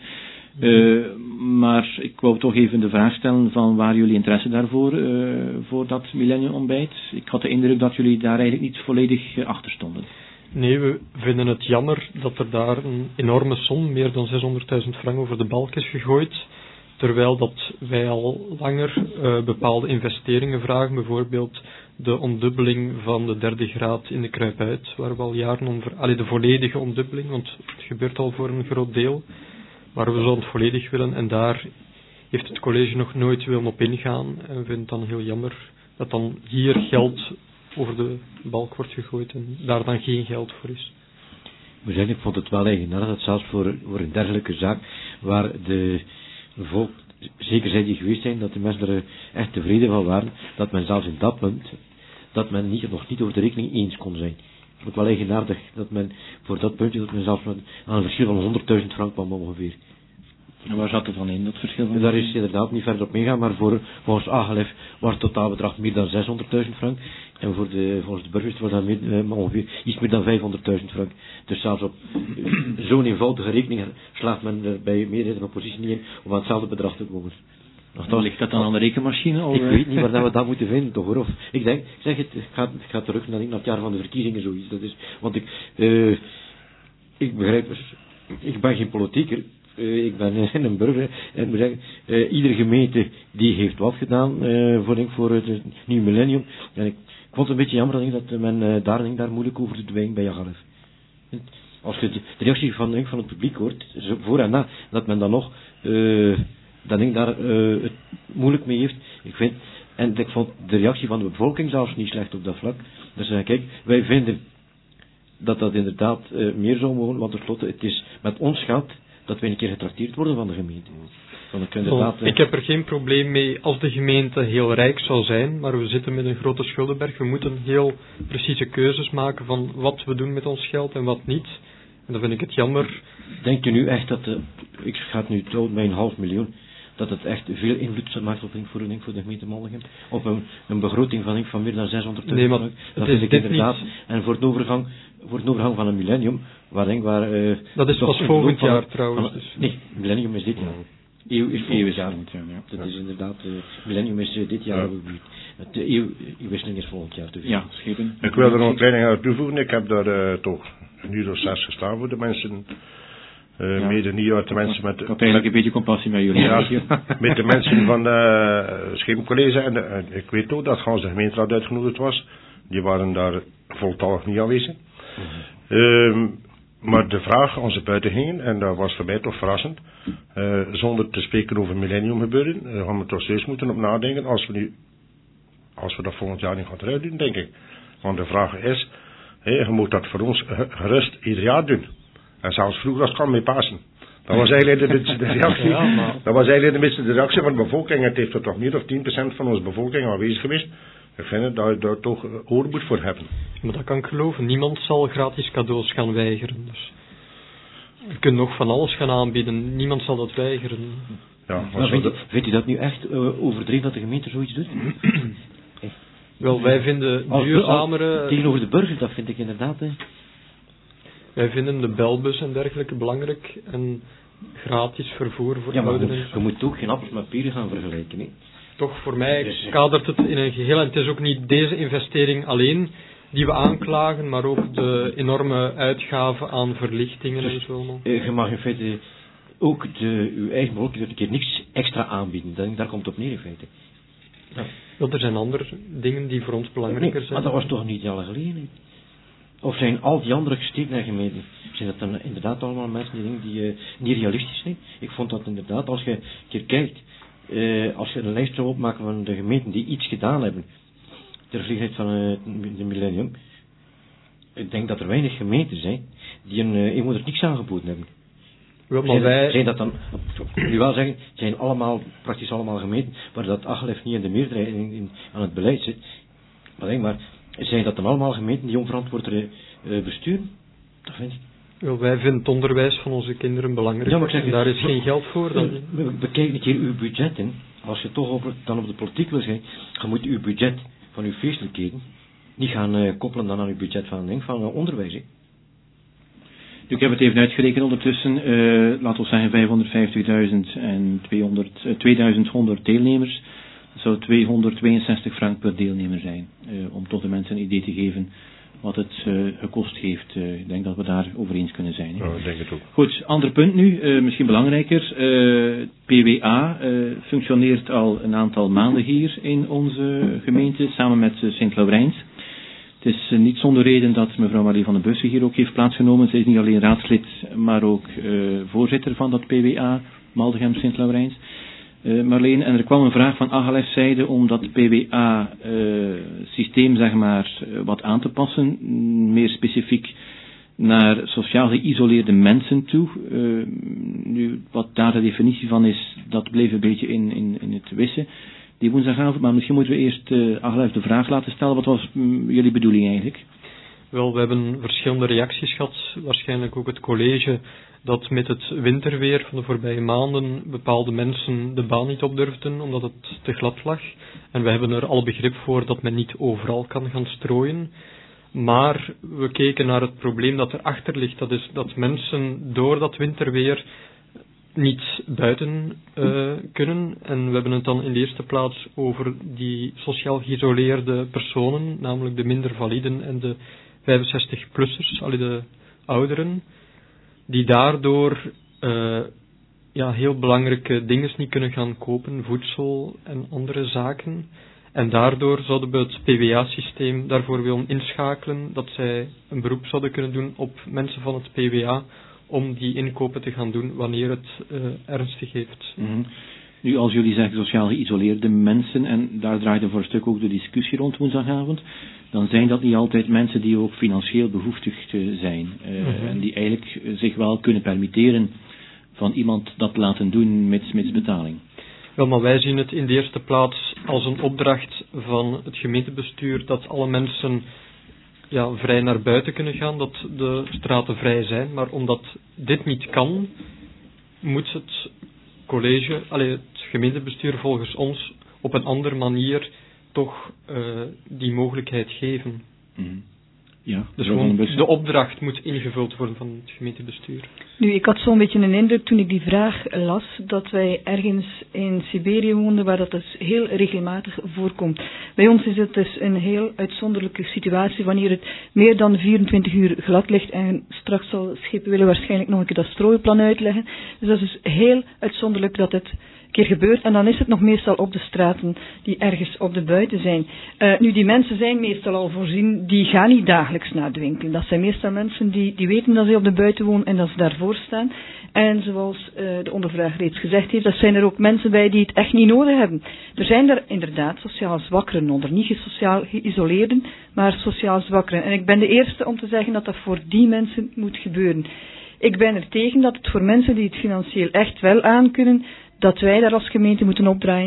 Maar ik wou toch even de vraag stellen van waar jullie interesse daarvoor voor dat millenniumontbijt. Ik had de indruk dat jullie daar eigenlijk niet volledig achter stonden. Nee, we vinden het jammer dat er daar een enorme som, meer dan 600.000 frank, over de balk is gegooid. Terwijl dat wij al langer bepaalde investeringen vragen, bijvoorbeeld de ondubbeling van de 3e graad in de Kruipuit, waar we al jaren de volledige ondubbeling, want het gebeurt al voor een groot deel, maar we zouden het volledig willen en daar heeft het college nog nooit willen op ingaan en we vinden het dan heel jammer dat dan hier geld over de balk wordt gegooid en daar dan geen geld voor is. Ik vond het wel eigenaardig dat zelfs voor een dergelijke zaak, waar de volk, zeker zij die geweest zijn, dat de mensen er echt tevreden van waren, dat men zelfs in dat punt, dat men nog niet over de rekening eens kon zijn. Ik vond het wel eigenaardig dat men voor dat puntje, dat men zelfs aan een verschil van 100.000 frank kwam ongeveer. En waar zat het dan in, dat verschil? Daar is inderdaad niet verder op meegaan, maar volgens AGLF was het totaalbedrag meer dan 600.000 frank. En volgens de burgers was dat ongeveer iets meer dan 500.000 frank. Dus zelfs op zo'n eenvoudige rekening slaagt men bij meerderheid van oppositie niet in om aan hetzelfde bedrag te komen. Ligt dat dan aan de rekenmachine? Ik weet niet waar we dat moeten vinden, toch hoor. Of, ik ga terug naar het jaar van de verkiezingen, zoiets. Dat is, want ik begrijp, ik ben geen politieker. Ik ben een burger en ik moet zeggen, iedere gemeente die heeft wat gedaan voor het nieuw millennium. En ik vond het een beetje jammer dat men daar moeilijk over te dwingen bij AGLF. Als je de reactie van het publiek hoort, voor en na, dat men dan nog daar het moeilijk mee heeft. Ik vond de reactie van de bevolking zelfs niet slecht op dat vlak. Dus kijk, wij vinden dat inderdaad meer zou mogen, want tenslotte het is met ons geld dat wij een keer getrakteerd worden van de gemeente. Ik heb er geen probleem mee als de gemeente heel rijk zou zijn, maar we zitten met een grote schuldenberg. We moeten heel precieze keuzes maken van wat we doen met ons geld en wat niet. En dan vind ik het jammer. Denkt u nu echt dat, ik ga het nu trouwen bij 500.000, dat het echt veel invloed maakt op voor de gemeente Maldegem? Op een begroting van meer dan 600.000 nee, maar dat is inderdaad. Niet. En voor het overgang van een millennium, dat is pas volgend jaar trouwens. Nee, millennium is dit jaar. Eeuw is volgend jaar. Dat is inderdaad, millennium is dit jaar. De eeuwwisseling is volgend jaar. Ja, schepen. Ik wil er nog een klein aan toevoegen. Ik heb daar toch een uur of 6 gestaan voor de mensen. Mede niet uit de mensen met... Ik had eigenlijk een beetje compassie met jullie. Ja, met de mensen van de Schepencollege. En ik weet ook dat Gans de gemeenteraad uitgenodigd was. Die waren daar voltallig niet aanwezig. Maar de vraag als ze buiten gingen, en dat was voor mij toch verrassend, zonder te spreken over millennium gebeuren, gaan we toch steeds moeten op nadenken als we dat volgend jaar niet gaan eruit doen, denk ik. Want de vraag is, je moet dat voor ons gerust ieder jaar doen. En zelfs vroeger als het kan mee Pasen. Dat was eigenlijk de reactie. Dat was eigenlijk een beetje de reactie van de bevolking. Het heeft er toch meer dan 10% van onze bevolking aanwezig geweest. Ik vind dat je daar toch oor moet voor hebben. Maar dat kan ik geloven. Niemand zal gratis cadeaus gaan weigeren. Dus. kunt nog van alles gaan aanbieden. Niemand zal dat weigeren. Ja, maar vindt u dat nu echt overdreven dat de gemeente zoiets doet? Wel, wij vinden duurzamere... Tegenover de burger, dat vind ik inderdaad. Wij vinden de belbus en dergelijke belangrijk. En gratis vervoer voor ouderen. Je moet ook geen appels met peren gaan vergelijken. Hè? Toch, voor mij kadert het in een geheel. En het is ook niet deze investering alleen die we aanklagen, maar ook de enorme uitgaven aan verlichtingen dus, en zo. Je mag in feite ook uw eigen bevolking een keer niks extra aanbieden. Daar komt het op neer in feite. Ja. Want er zijn andere dingen die voor ons belangrijker zijn. Maar dat was toch niet jaren geleden? Of zijn al die andere gestegen gemeenten, zijn dat dan inderdaad allemaal mensen die niet realistisch zijn? Ik vond dat inderdaad, als je een keer kijkt, als je een lijst zou opmaken van de gemeenten die iets gedaan hebben ter vliegheid van de millennium, ik denk dat er weinig gemeenten zijn die een inwoner niks aangeboden hebben. Zijn dat dan, ik wil wel zeggen, zijn praktisch allemaal gemeenten waar dat Aggelef niet in de meerderheid aan het beleid zit. Maar denk maar, zijn dat dan allemaal gemeenten die onverantwoord besturen? Dat vind ik. Wel, wij vinden het onderwijs van onze kinderen belangrijk. Ja, maar ik zeg, en daar is geen geld voor. Bekijk een keer uw budgetten. Als je toch dan op de politiek wil zijn, je moet uw budget van uw feestelijkheden niet gaan koppelen dan aan uw budget van onderwijs. Hè. Ik heb het even uitgerekend ondertussen, laten we zeggen 550.000 en 2100 deelnemers. Dat zou 262 frank per deelnemer zijn, om toch de mensen een idee te geven wat het gekost heeft. Ik denk dat we daar over eens kunnen zijn. Hè? Ja, ik denk het ook. Goed, ander punt nu, misschien belangrijker. PWA functioneert al een aantal maanden hier in onze gemeente, samen met Sint-Laurijns. Het is niet zonder reden dat mevrouw Marleen van den Bussen hier ook heeft plaatsgenomen. Zij is niet alleen raadslid, maar ook voorzitter van dat PWA, Maldegem Sint-Laurijns. Marleen, en er kwam een vraag van Aggelef zijde om dat PWA-systeem zeg maar wat aan te passen, meer specifiek naar sociaal geïsoleerde mensen toe. Nu, wat daar de definitie van is, dat bleef een beetje in het wissen die woensdagavond, maar misschien moeten we eerst Aggelef de vraag laten stellen. Wat was jullie bedoeling eigenlijk? Wel, we hebben verschillende reacties gehad, waarschijnlijk ook het college, dat met het winterweer van de voorbije maanden bepaalde mensen de baan niet op durfden, omdat het te glad lag. En we hebben er al begrip voor dat men niet overal kan gaan strooien. Maar we keken naar het probleem dat erachter ligt, dat is dat mensen door dat winterweer niet buiten kunnen. En we hebben het dan in de eerste plaats over die sociaal geïsoleerde personen, namelijk de minder validen en de 65-plussers, alle de ouderen, die daardoor heel belangrijke dingen niet kunnen gaan kopen, voedsel en andere zaken. En daardoor zouden we het PWA-systeem daarvoor willen inschakelen, dat zij een beroep zouden kunnen doen op mensen van het PWA, om die inkopen te gaan doen wanneer het ernstig heeft. Mm-hmm. Nu, als jullie zeggen sociaal geïsoleerde mensen, en daar draaide voor een stuk ook de discussie rond woensdagavond, dan zijn dat niet altijd mensen die ook financieel behoeftigd zijn. En die eigenlijk zich wel kunnen permitteren van iemand dat laten doen mits betaling. Wel, maar wij zien het in de eerste plaats als een opdracht van het gemeentebestuur dat alle mensen vrij naar buiten kunnen gaan, dat de straten vrij zijn. Maar omdat dit niet kan, moet het college, het gemeentebestuur volgens ons op een andere manier toch die mogelijkheid geven. Mm-hmm. Ja, dus gewoon de opdracht moet ingevuld worden van het gemeentebestuur. Nu, ik had zo'n beetje een indruk toen ik die vraag las, dat wij ergens in Siberië woonden waar dat dus heel regelmatig voorkomt. Bij ons is het dus een heel uitzonderlijke situatie wanneer het meer dan 24 uur glad ligt en straks zal Schepen willen waarschijnlijk nog een keer dat strooiplan uitleggen. Dus dat is dus heel uitzonderlijk dat het keer gebeurt en dan is het nog meestal op de straten die ergens op de buiten zijn. Nu, die mensen zijn meestal al voorzien, die gaan niet dagelijks naar de winkel. Dat zijn meestal mensen die weten dat ze op de buiten wonen en dat ze daarvoor staan. En zoals de ondervrager reeds gezegd heeft, dat zijn er ook mensen bij die het echt niet nodig hebben. Er zijn er inderdaad sociaal zwakkeren onder, niet sociaal geïsoleerden, maar sociaal zwakkeren. En ik ben de eerste om te zeggen dat dat voor die mensen moet gebeuren. Ik ben er tegen dat het voor mensen die het financieel echt wel aankunnen, dat wij daar als gemeente moeten opdraaien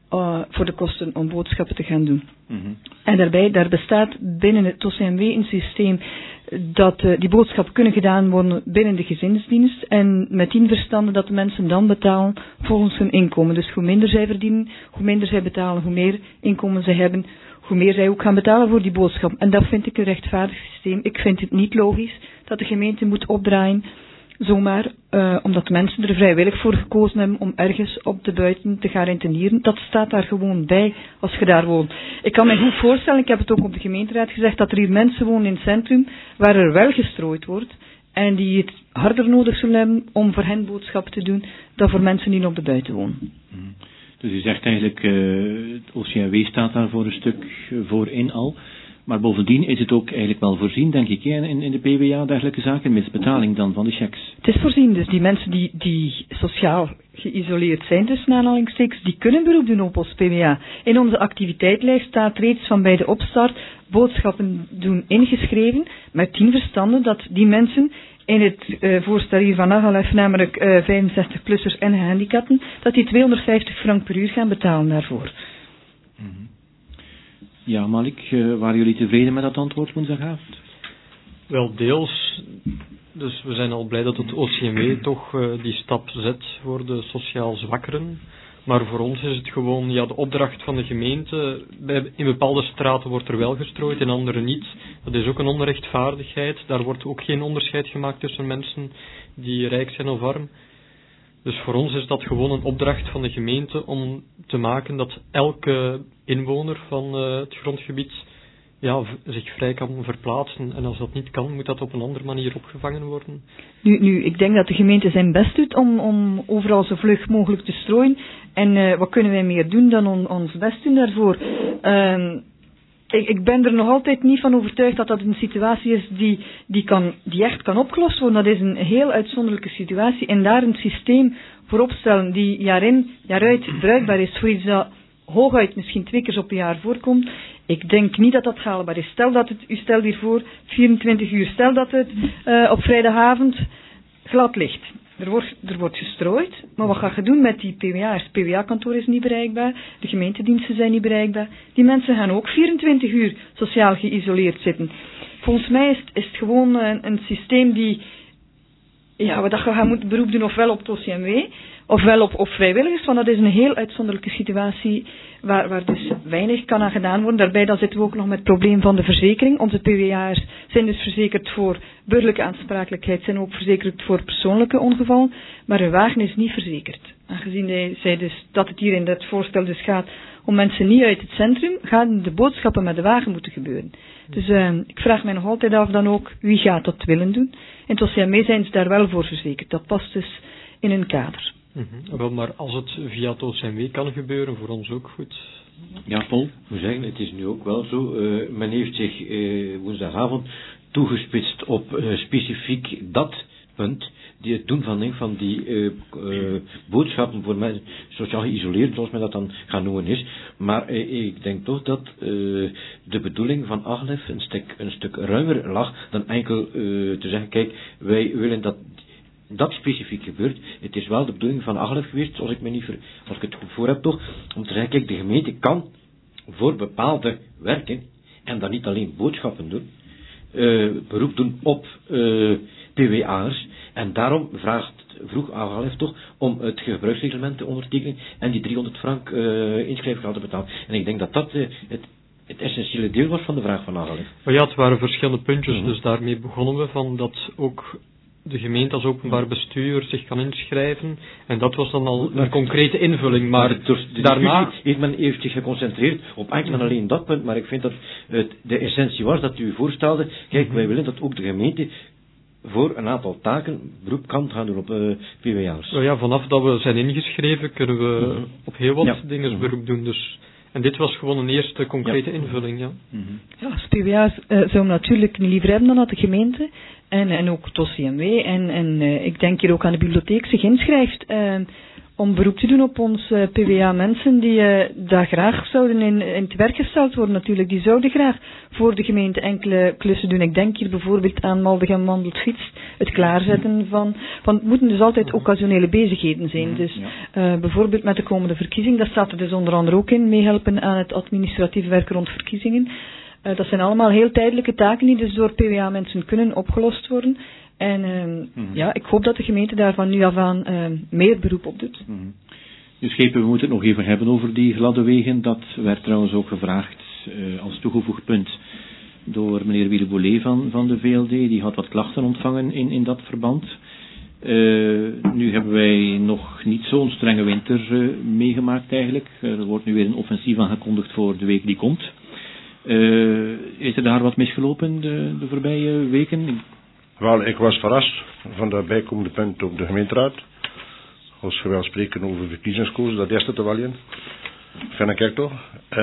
voor de kosten om boodschappen te gaan doen. En daar bestaat binnen het OCMW een systeem dat die boodschappen kunnen gedaan worden binnen de gezinsdienst en met die verstande dat de mensen dan betalen volgens hun inkomen. Dus hoe minder zij verdienen, hoe minder zij betalen, hoe meer inkomen zij hebben, hoe meer zij ook gaan betalen voor die boodschap. En dat vind ik een rechtvaardig systeem. Ik vind het niet logisch dat de gemeente moet opdraaien zomaar, omdat de mensen er vrijwillig voor gekozen hebben om ergens op de buiten te gaan rentenieren. Dat staat daar gewoon bij als je daar woont. Ik kan me goed voorstellen, ik heb het ook op de gemeenteraad gezegd, dat er hier mensen wonen in het centrum waar er wel gestrooid wordt en die het harder nodig zullen hebben om voor hen boodschappen te doen dan voor mensen die op de buiten wonen. Dus u zegt eigenlijk, het OCMW staat daar voor een stuk voor in al. Maar bovendien is het ook eigenlijk wel voorzien, denk ik, in de PWA, dergelijke zaken, met betaling dan van de checks. Het is voorzien, dus die mensen die sociaal geïsoleerd zijn, tussen aanhalingstekens, die kunnen beroep doen op ons PWA. In onze activiteitslijst staat reeds van bij de opstart boodschappen doen ingeschreven, met 10 verstanden dat die mensen in het voorstel hier van Agalef, namelijk 65-plussers en gehandicapten, dat die 250 frank per uur gaan betalen daarvoor. Ja, Malik, waren jullie tevreden met dat antwoord woensdagavond? Wel, deels. Dus we zijn al blij dat het OCMW toch die stap zet voor de sociaal zwakkeren. Maar voor ons is het gewoon de opdracht van de gemeente. In bepaalde straten wordt er wel gestrooid, in andere niet. Dat is ook een onrechtvaardigheid. Daar wordt ook geen onderscheid gemaakt tussen mensen die rijk zijn of arm. Dus voor ons is dat gewoon een opdracht van de gemeente om te maken dat elke inwoner van het grondgebied zich vrij kan verplaatsen. En als dat niet kan, moet dat op een andere manier opgevangen worden. Nu, ik denk dat de gemeente zijn best doet om overal zo vlug mogelijk te strooien. En wat kunnen wij meer doen dan ons best doen daarvoor? Ik ben er nog altijd niet van overtuigd dat dat een situatie is die echt kan opgelost worden. Dat is een heel uitzonderlijke situatie. En daar een systeem voor opstellen die jaar in, jaar uit bruikbaar is voor iets dat hooguit misschien 2 keer op een jaar voorkomt. Ik denk niet dat dat haalbaar is. U stelt hiervoor 24 uur. Stel dat het op vrijdagavond glad ligt. Er wordt gestrooid, maar wat ga je doen met die PWA's? Het PWA-kantoor is niet bereikbaar, de gemeentediensten zijn niet bereikbaar. Die mensen gaan ook 24 uur sociaal geïsoleerd zitten. Volgens mij is het gewoon een systeem die, wat je gaat moeten beroep doen ofwel op het OCMW, ofwel op vrijwilligers, want dat is een heel uitzonderlijke situatie waar dus weinig kan aan gedaan worden. Daarbij dan zitten we ook nog met het probleem van de verzekering. Onze PWA'ers zijn dus verzekerd voor burgerlijke aansprakelijkheid, zijn ook verzekerd voor persoonlijke ongevallen, maar hun wagen is niet verzekerd. Aangezien hij zei dus dat het hier in dat voorstel dus gaat om mensen niet uit het centrum, gaan de boodschappen met de wagen moeten gebeuren. Dus ik vraag mij nog altijd af dan ook, wie gaat dat willen doen? In het OCMW zijn ze daar wel voor verzekerd. Dat past dus in hun kader. Wel, maar als het via het OCMW kan gebeuren, voor ons ook goed. Ja, Paul, ik moet zeggen, het is nu ook wel zo. Men heeft zich woensdagavond toegespitst op specifiek dat punt, die het doen van die boodschappen voor mensen sociaal geïsoleerd, zoals men dat dan gaan noemen is. Maar ik denk toch dat de bedoeling van Agalef een stuk ruimer lag dan enkel te zeggen, kijk, wij willen dat specifiek gebeurt. Het is wel de bedoeling van Agalef geweest, als ik het goed voor heb toch, om te zeggen, kijk, de gemeente kan voor bepaalde werken, en dan niet alleen boodschappen doen, beroep doen op PWA'ers, en daarom vroeg Agalef toch om het gebruiksreglement te ondertekenen en die 300 frank inschrijfgeld te betalen. En ik denk dat dat het essentiële deel was van de vraag van Agalef. Maar ja, het waren verschillende puntjes, dus daarmee begonnen we van dat ook de gemeente als openbaar bestuur zich kan inschrijven. En dat was dan al een concrete invulling. Maar daarna heeft zich geconcentreerd op enkel en alleen dat punt. Maar ik vind dat de essentie was dat u voorstelde, kijk, wij willen dat ook de gemeente voor een aantal taken beroep kan gaan doen op PWA's. Nou ja, vanaf dat we zijn ingeschreven kunnen we op heel wat dingen beroep doen. Dus. En dit was gewoon een eerste concrete invulling, ja. Ja, als PWA's zou natuurlijk niet liever hebben dan dat de gemeente en ook het OCMW en ik denk hier ook aan de bibliotheek zich inschrijft om beroep te doen op ons PvdA-mensen die daar graag zouden in het werk gesteld worden natuurlijk. Die zouden graag voor de gemeente enkele klussen doen. Ik denk hier bijvoorbeeld aan Maldegem-Wandelfiets, het klaarzetten van... Want het moeten dus altijd occasionele bezigheden zijn. Dus bijvoorbeeld met de komende verkiezing, dat staat er dus onder andere ook in, meehelpen aan het administratief werk rond verkiezingen. Dat zijn allemaal heel tijdelijke taken die dus door PvdA-mensen kunnen opgelost worden. En ik hoop dat de gemeente daar van nu af aan meer beroep op doet. Dus Schepen, we moeten het nog even hebben over die gladde wegen. Dat werd trouwens ook gevraagd als toegevoegd punt door meneer Willeboulet van de VLD. Die had wat klachten ontvangen in dat verband. Nu hebben wij nog niet zo'n strenge winter meegemaakt eigenlijk. Er wordt nu weer een offensief aangekondigd voor de week die komt. Is er daar wat misgelopen de voorbije weken? Wel, ik was verrast van de bijkomende punt op de gemeenteraad. Als we wel spreken over verkiezingskoers, dat is het er wel in. Vind ik toch.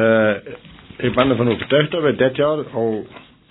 Ik ben ervan overtuigd dat wij dit jaar al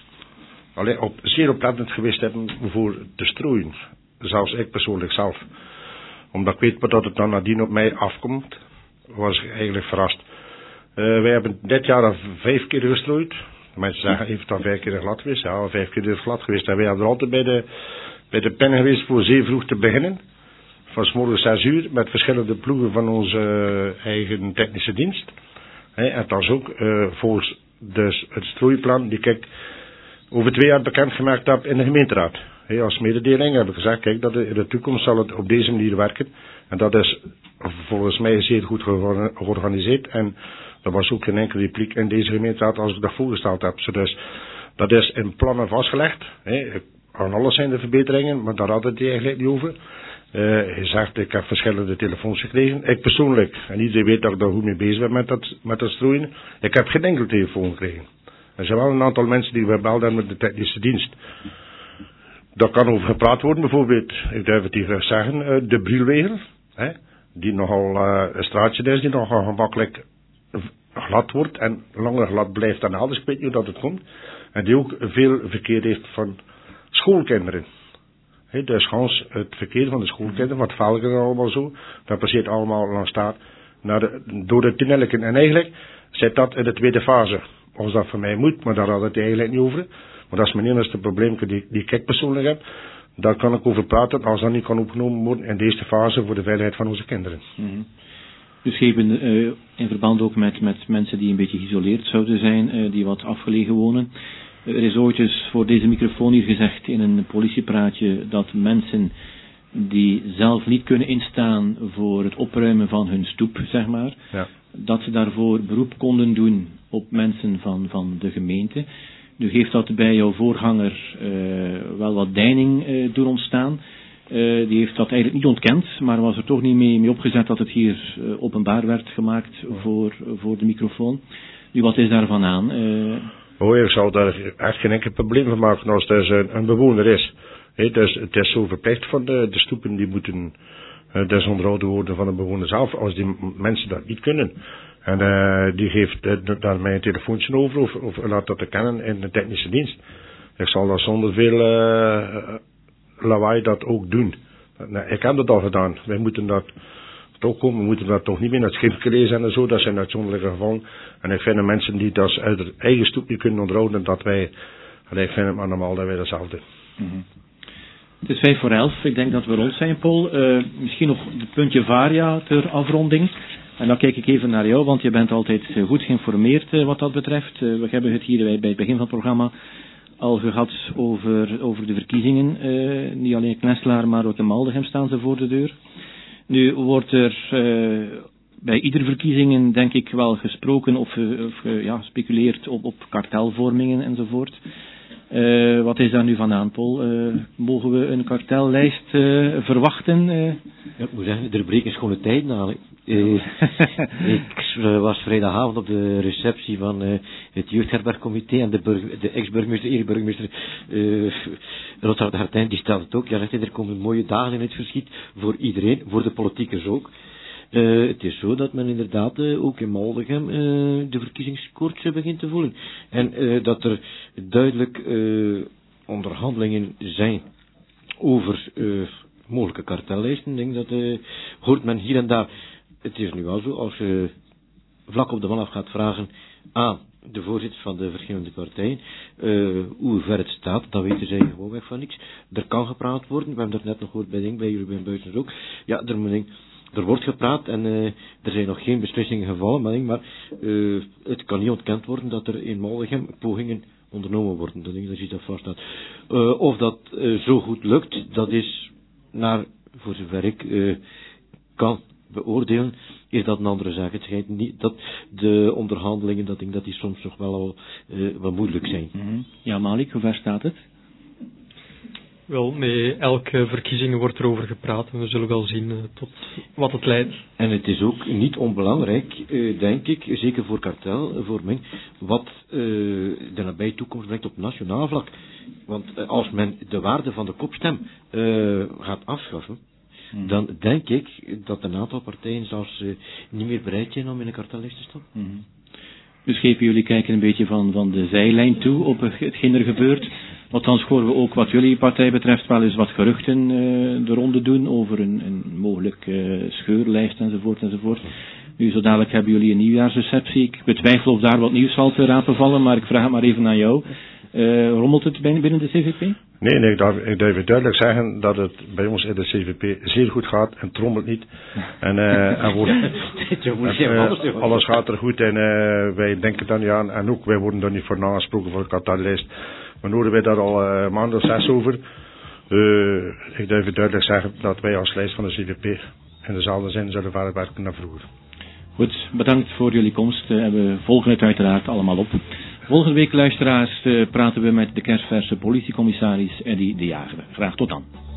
zeer oplettend geweest hebben voor te strooien. Zelfs ik persoonlijk zelf. Omdat ik weet wat dat het dan nadien op mij afkomt, was ik eigenlijk verrast. Wij hebben dit jaar al 5 keer gestrooid. Mensen zeggen, heeft het al 5 keer glad geweest? Ja, 5 keer is glad geweest. En wij hebben er altijd bij de pen geweest voor zeer vroeg te beginnen. Van 's morgens 6 uur met verschillende ploegen van onze eigen technische dienst. En dat is ook volgens dus het strooiplan die ik over 2 jaar bekendgemaakt heb in de gemeenteraad. Als mededeling heb ik gezegd, kijk, dat in de toekomst zal het op deze manier werken. En dat is volgens mij zeer goed georganiseerd. En er was ook geen enkele repliek in deze gemeenteraad als ik dat voorgesteld heb. Dus dat is in plannen vastgelegd. Aan alles zijn de verbeteringen, maar daar had het eigenlijk niet over. Je zegt, ik heb verschillende telefoons gekregen. Ik persoonlijk, en iedereen weet dat ik daar goed mee bezig ben met dat strooien. Ik heb geen enkel telefoon gekregen. Er zijn wel een aantal mensen die we belden met de technische dienst. Daar kan over gepraat worden, bijvoorbeeld, ik durf het hier graag zeggen, de Brielwegel. Die nogal een straatje is, die nogal gemakkelijk glad wordt en langer glad blijft dan elders. Ik weet niet hoe dat het komt. En die ook veel verkeer heeft van schoolkinderen. Dus gans het verkeer van de schoolkinderen, wat velgen allemaal zo, dat passeert allemaal langs staat door de tunnelken. En eigenlijk zit dat in de tweede fase. Als dat voor mij moet, maar daar had het eigenlijk niet over. Maar dat is mijn enige probleem die ik persoonlijk heb. Daar kan ik over praten als dat niet kan opgenomen worden in deze fase voor de veiligheid van onze kinderen. Dus geven in verband ook met mensen die een beetje geïsoleerd zouden zijn, die wat afgelegen wonen. Er is ooit eens voor deze microfoon hier gezegd in een politiepraatje dat mensen die zelf niet kunnen instaan voor het opruimen van hun stoep, zeg maar, dat ze daarvoor beroep konden doen op mensen van de gemeente. Nu heeft dat bij jouw voorganger wel wat deining door ontstaan. Die heeft dat eigenlijk niet ontkend, maar was er toch niet mee opgezet dat het hier openbaar werd gemaakt voor de microfoon. Nu, wat is daarvan aan? Ik zou daar echt geen enkel probleem van maken als er een bewoner is. Het is zo verplicht van de stoepen die moeten dus onderhouden worden van de bewoner zelf, als die mensen dat niet kunnen. En die geeft daar mij een telefoontje over of laat dat te kennen in de technische dienst. Ik zal dat zonder veel lawaai dat ook doen. Ik heb dat al gedaan. Wij moeten dat toch komen, we moeten dat toch niet meer naar het schip lezen en zo. Dat zijn uitzonderlijke gevallen. En ik vind de mensen die dat uit hun eigen stoep niet kunnen onderhouden, dat wij, ik vind het maar normaal dat wij dat zelf doen. Het is 11:05. Ik denk dat we rond zijn, Paul. Misschien nog het puntje Varia ter afronding. En dan kijk ik even naar jou, want je bent altijd goed geïnformeerd wat dat betreft. We hebben het hier bij het begin van het programma al gehad over de verkiezingen. Niet alleen in Kneslaar, maar ook in Maldegem staan ze voor de deur. Nu wordt er bij iedere verkiezingen denk ik wel gesproken of gespeculeerd op kartelvormingen enzovoort. Wat is daar nu vandaan, Paul? Mogen we een kartellijst verwachten? Ja, ik moet zeggen, er breken schone tijden aan. Ik was vrijdagavond op de receptie van het jeugdherbergcomité en de ex-burgemeester, ex-burgemeester Rotterdam de Hartijn, die stelt het ook. Ja, zegt hij, er komen mooie dagen in het verschiet voor iedereen, voor de politiekers ook. Het is zo dat men inderdaad ook in Maldegem de verkiezingskoorts begint te voelen. En dat er duidelijk onderhandelingen zijn over mogelijke kartellijsten. Ik denk dat hoort men hier en daar. Het is nu wel zo, als je vlak op de man af gaat vragen aan de voorzitters van de verschillende partijen, hoe ver het staat, dan weten zij gewoonweg van niks. Er kan gepraat worden, we hebben dat net nog gehoord bij jullie bij Buitens ook. Ja, er wordt gepraat en er zijn nog geen beslissingen gevallen, maar het kan niet ontkend worden dat er in Maldegem pogingen ondernomen worden. Dat denk ik dat je dat vaststaat. Of dat zo goed lukt, dat is voor zover ik kan beoordelen, is dat een andere zaak. Het schijnt niet dat de onderhandelingen, dat die soms nog wel moeilijk zijn. Mm-hmm. Ja, Malik, hoe ver staat het? Wel, met elke verkiezingen wordt er over gepraat en we zullen wel zien tot wat het leidt. En het is ook niet onbelangrijk, denk ik, zeker voor kartelvorming, wat de nabije toekomst brengt op nationaal vlak. Want als men de waarde van de kopstem gaat afschaffen, dan denk ik dat een aantal partijen zelfs niet meer bereid zijn om in een kartellijst te staan. Mm-hmm. Dus geven jullie kijken een beetje van de zijlijn toe op hetgeen er gebeurt. Althans horen we ook wat jullie partij betreft wel eens wat geruchten de ronde doen over een mogelijk scheurlijst enzovoort. Nu, zo dadelijk hebben jullie een nieuwjaarsreceptie. Ik betwijfel of daar wat nieuws zal te rapen vallen, maar ik vraag het maar even aan jou. Rommelt het binnen de CVP? Nee, ik durf duidelijk zeggen dat het bij ons in de CVP zeer goed gaat en trommelt niet. En alles gaat er goed en wij denken daar niet aan. En ook, wij worden daar niet voor aangesproken voor de kartellijst. Maar horen wij daar al een maand of 6 over. Ik durf duidelijk zeggen dat wij als lijst van de CVP in dezelfde zin zullen verder werken naar vroeger. Goed, bedankt voor jullie komst. We volgen het uiteraard allemaal op. Volgende week, luisteraars, praten we met de kerstverse politiecommissaris Eddy de Jager. Graag tot dan.